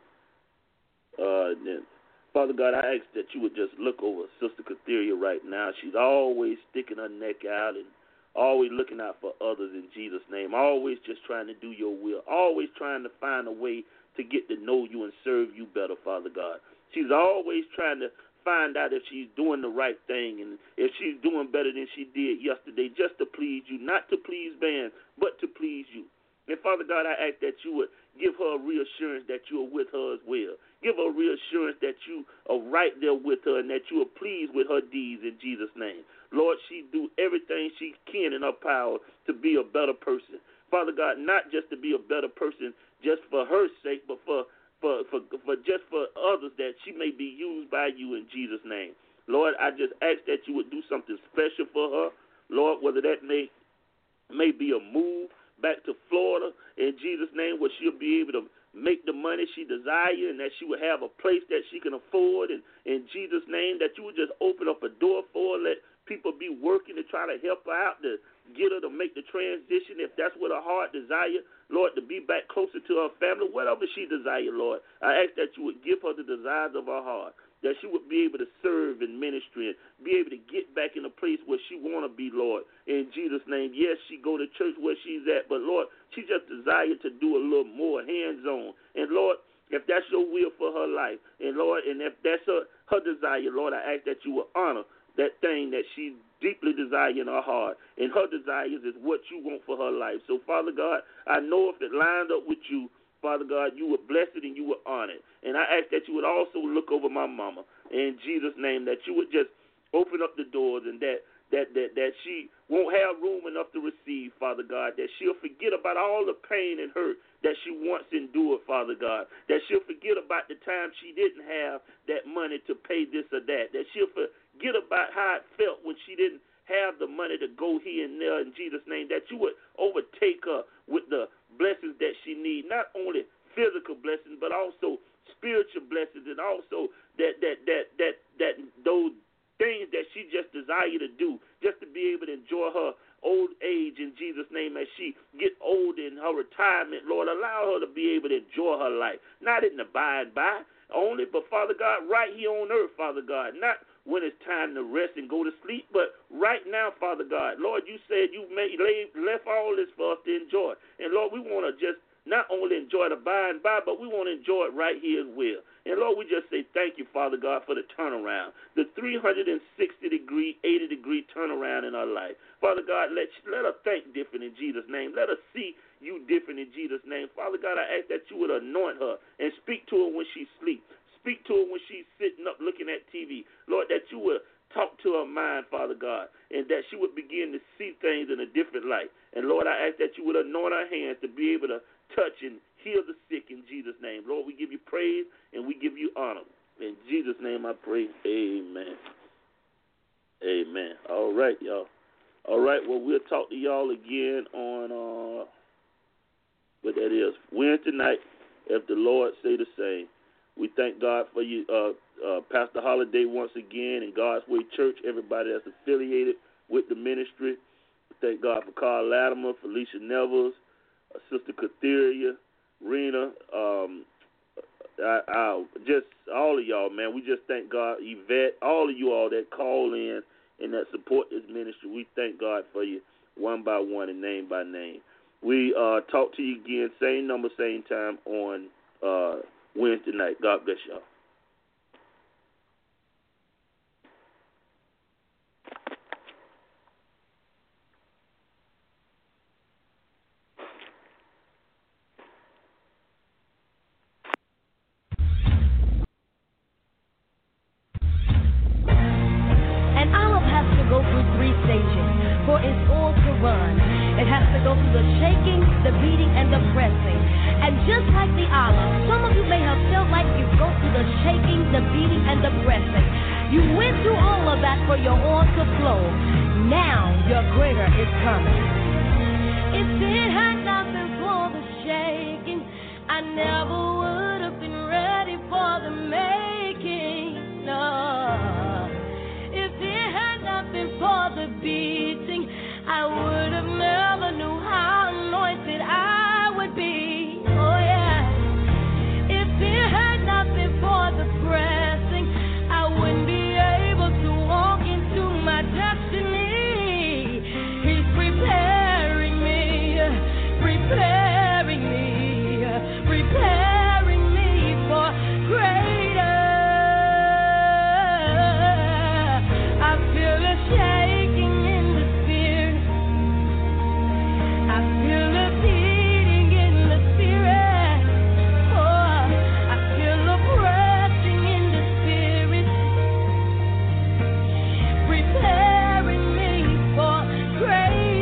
Uh, then, Father God, I ask that you would just look over Sister Katheria right now. She's always sticking her neck out and always looking out for others in Jesus' name, always just trying to do your will, always trying to find a way to get to know you and serve you better, Father God. She's always trying to find out if she's doing the right thing and if she's doing better than she did yesterday, just to please you, not to please man, but to please you. And Father God, I ask that you would give her a reassurance that you are with her as well. Give her a reassurance that you are right there with her and that you are pleased with her deeds in Jesus' name. Lord, she do everything she can in her power to be a better person. Father God, not just to be a better person just for her sake, but for For, for for just for others, that she may be used by you in Jesus' name. Lord, I just ask that you would do something special for her. Lord, whether that may may be a move back to Florida in Jesus' name, where she'll be able to make the money she desires and that she would have a place that she can afford. And in Jesus' name, that you would just open up a door for her, let people be working to try to help her out to get her to make the transition if that's what her heart desire, Lord, to be back closer to her family, whatever she desire, Lord. I ask that you would give her the desires of her heart, that she would be able to serve in ministry and be able to get back in a place where she want to be, Lord, in Jesus' name. Yes, she go to church where she's at, but, Lord, she just desire to do a little more hands-on. And, Lord, if that's your will for her life, and, Lord, and if that's her, her desire, Lord, I ask that you will honor that thing that she deeply desires in her heart. And her desires is what you want for her life. So, Father God, I know if it lines up with you, Father God, you would bless it and you would honor it. And I ask that you would also look over my mama in Jesus' name, that you would just open up the doors and that that, that, that she won't have room enough to receive, Father God, that she'll forget about all the pain and hurt that she once endured, Father God, that she'll forget about the time she didn't have that money to pay this or that, that she'll forget about how it felt when she didn't have the money to go here and there in Jesus' name, that you would overtake her with the blessings that she needs, not only physical blessings, but also spiritual blessings, and also that that that that that those things that she just desire to do, just to be able to enjoy her old age in Jesus' name as she get old in her retirement. Lord, allow her to be able to enjoy her life, not in the by and by only, but, Father God, right here on earth, Father God, not when it's time to rest and go to sleep, but right now, Father God. Lord, you said you made, left all this for us to enjoy. And, Lord, we want to just not only enjoy the by and by, but we want to enjoy it right here as well. And, Lord, we just say thank you, Father God, for the turnaround, the three hundred sixty degree, eighty degree turnaround in our life. Father God, let, let her think different in Jesus' name. Let her see you different in Jesus' name. Father God, I ask that you would anoint her and speak to her when she sleeps. Speak to her when she's sitting up looking at T V. Lord, that you would talk to her mind, Father God, and that she would begin to see things in a different light. And, Lord, I ask that you would anoint her hands to be able to touch and heal the sick in Jesus' name. Lord, we give you praise and we give you honor. In Jesus' name I pray. Amen. Amen. All right, y'all. All right, well, we'll talk to y'all again on uh, but that is Wednesday night, if the Lord say the same. We thank God for you, uh, uh, Pastor Holiday, once again, and God's Way Church, everybody that's affiliated with the ministry. We thank God for Carl Latimer, Felicia Nevels, uh, Sister Catheria, Rena, um, I, I, just all of y'all, man. We just thank God, Yvette, all of you all that call in and that support this ministry. We thank God for you one by one and name by name. We uh, talk to you again, same number, same time on uh, Wednesday night. God bless y'all. For it's all to run. It has to go through the shaking, the beating, and the pressing. And just like the olive, some of you may have felt like you go through the shaking, the beating, and the pressing. You went through all of that for your oil to flow. Now your greater is coming. If it had not been for the shaking, I never would have been ready for the making. No. If it had not been for the beating, I would have never knew how anointed I would be. Oh yeah. If it had not been for the pressing, I wouldn't be able to walk into my destiny. He's preparing me, preparing me, preparing me for greater. I feel a shaking in the spirit. I feel a beating in the spirit. Oh, I feel a pressing in the spirit, preparing me for greater.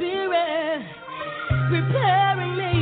Spirit preparing me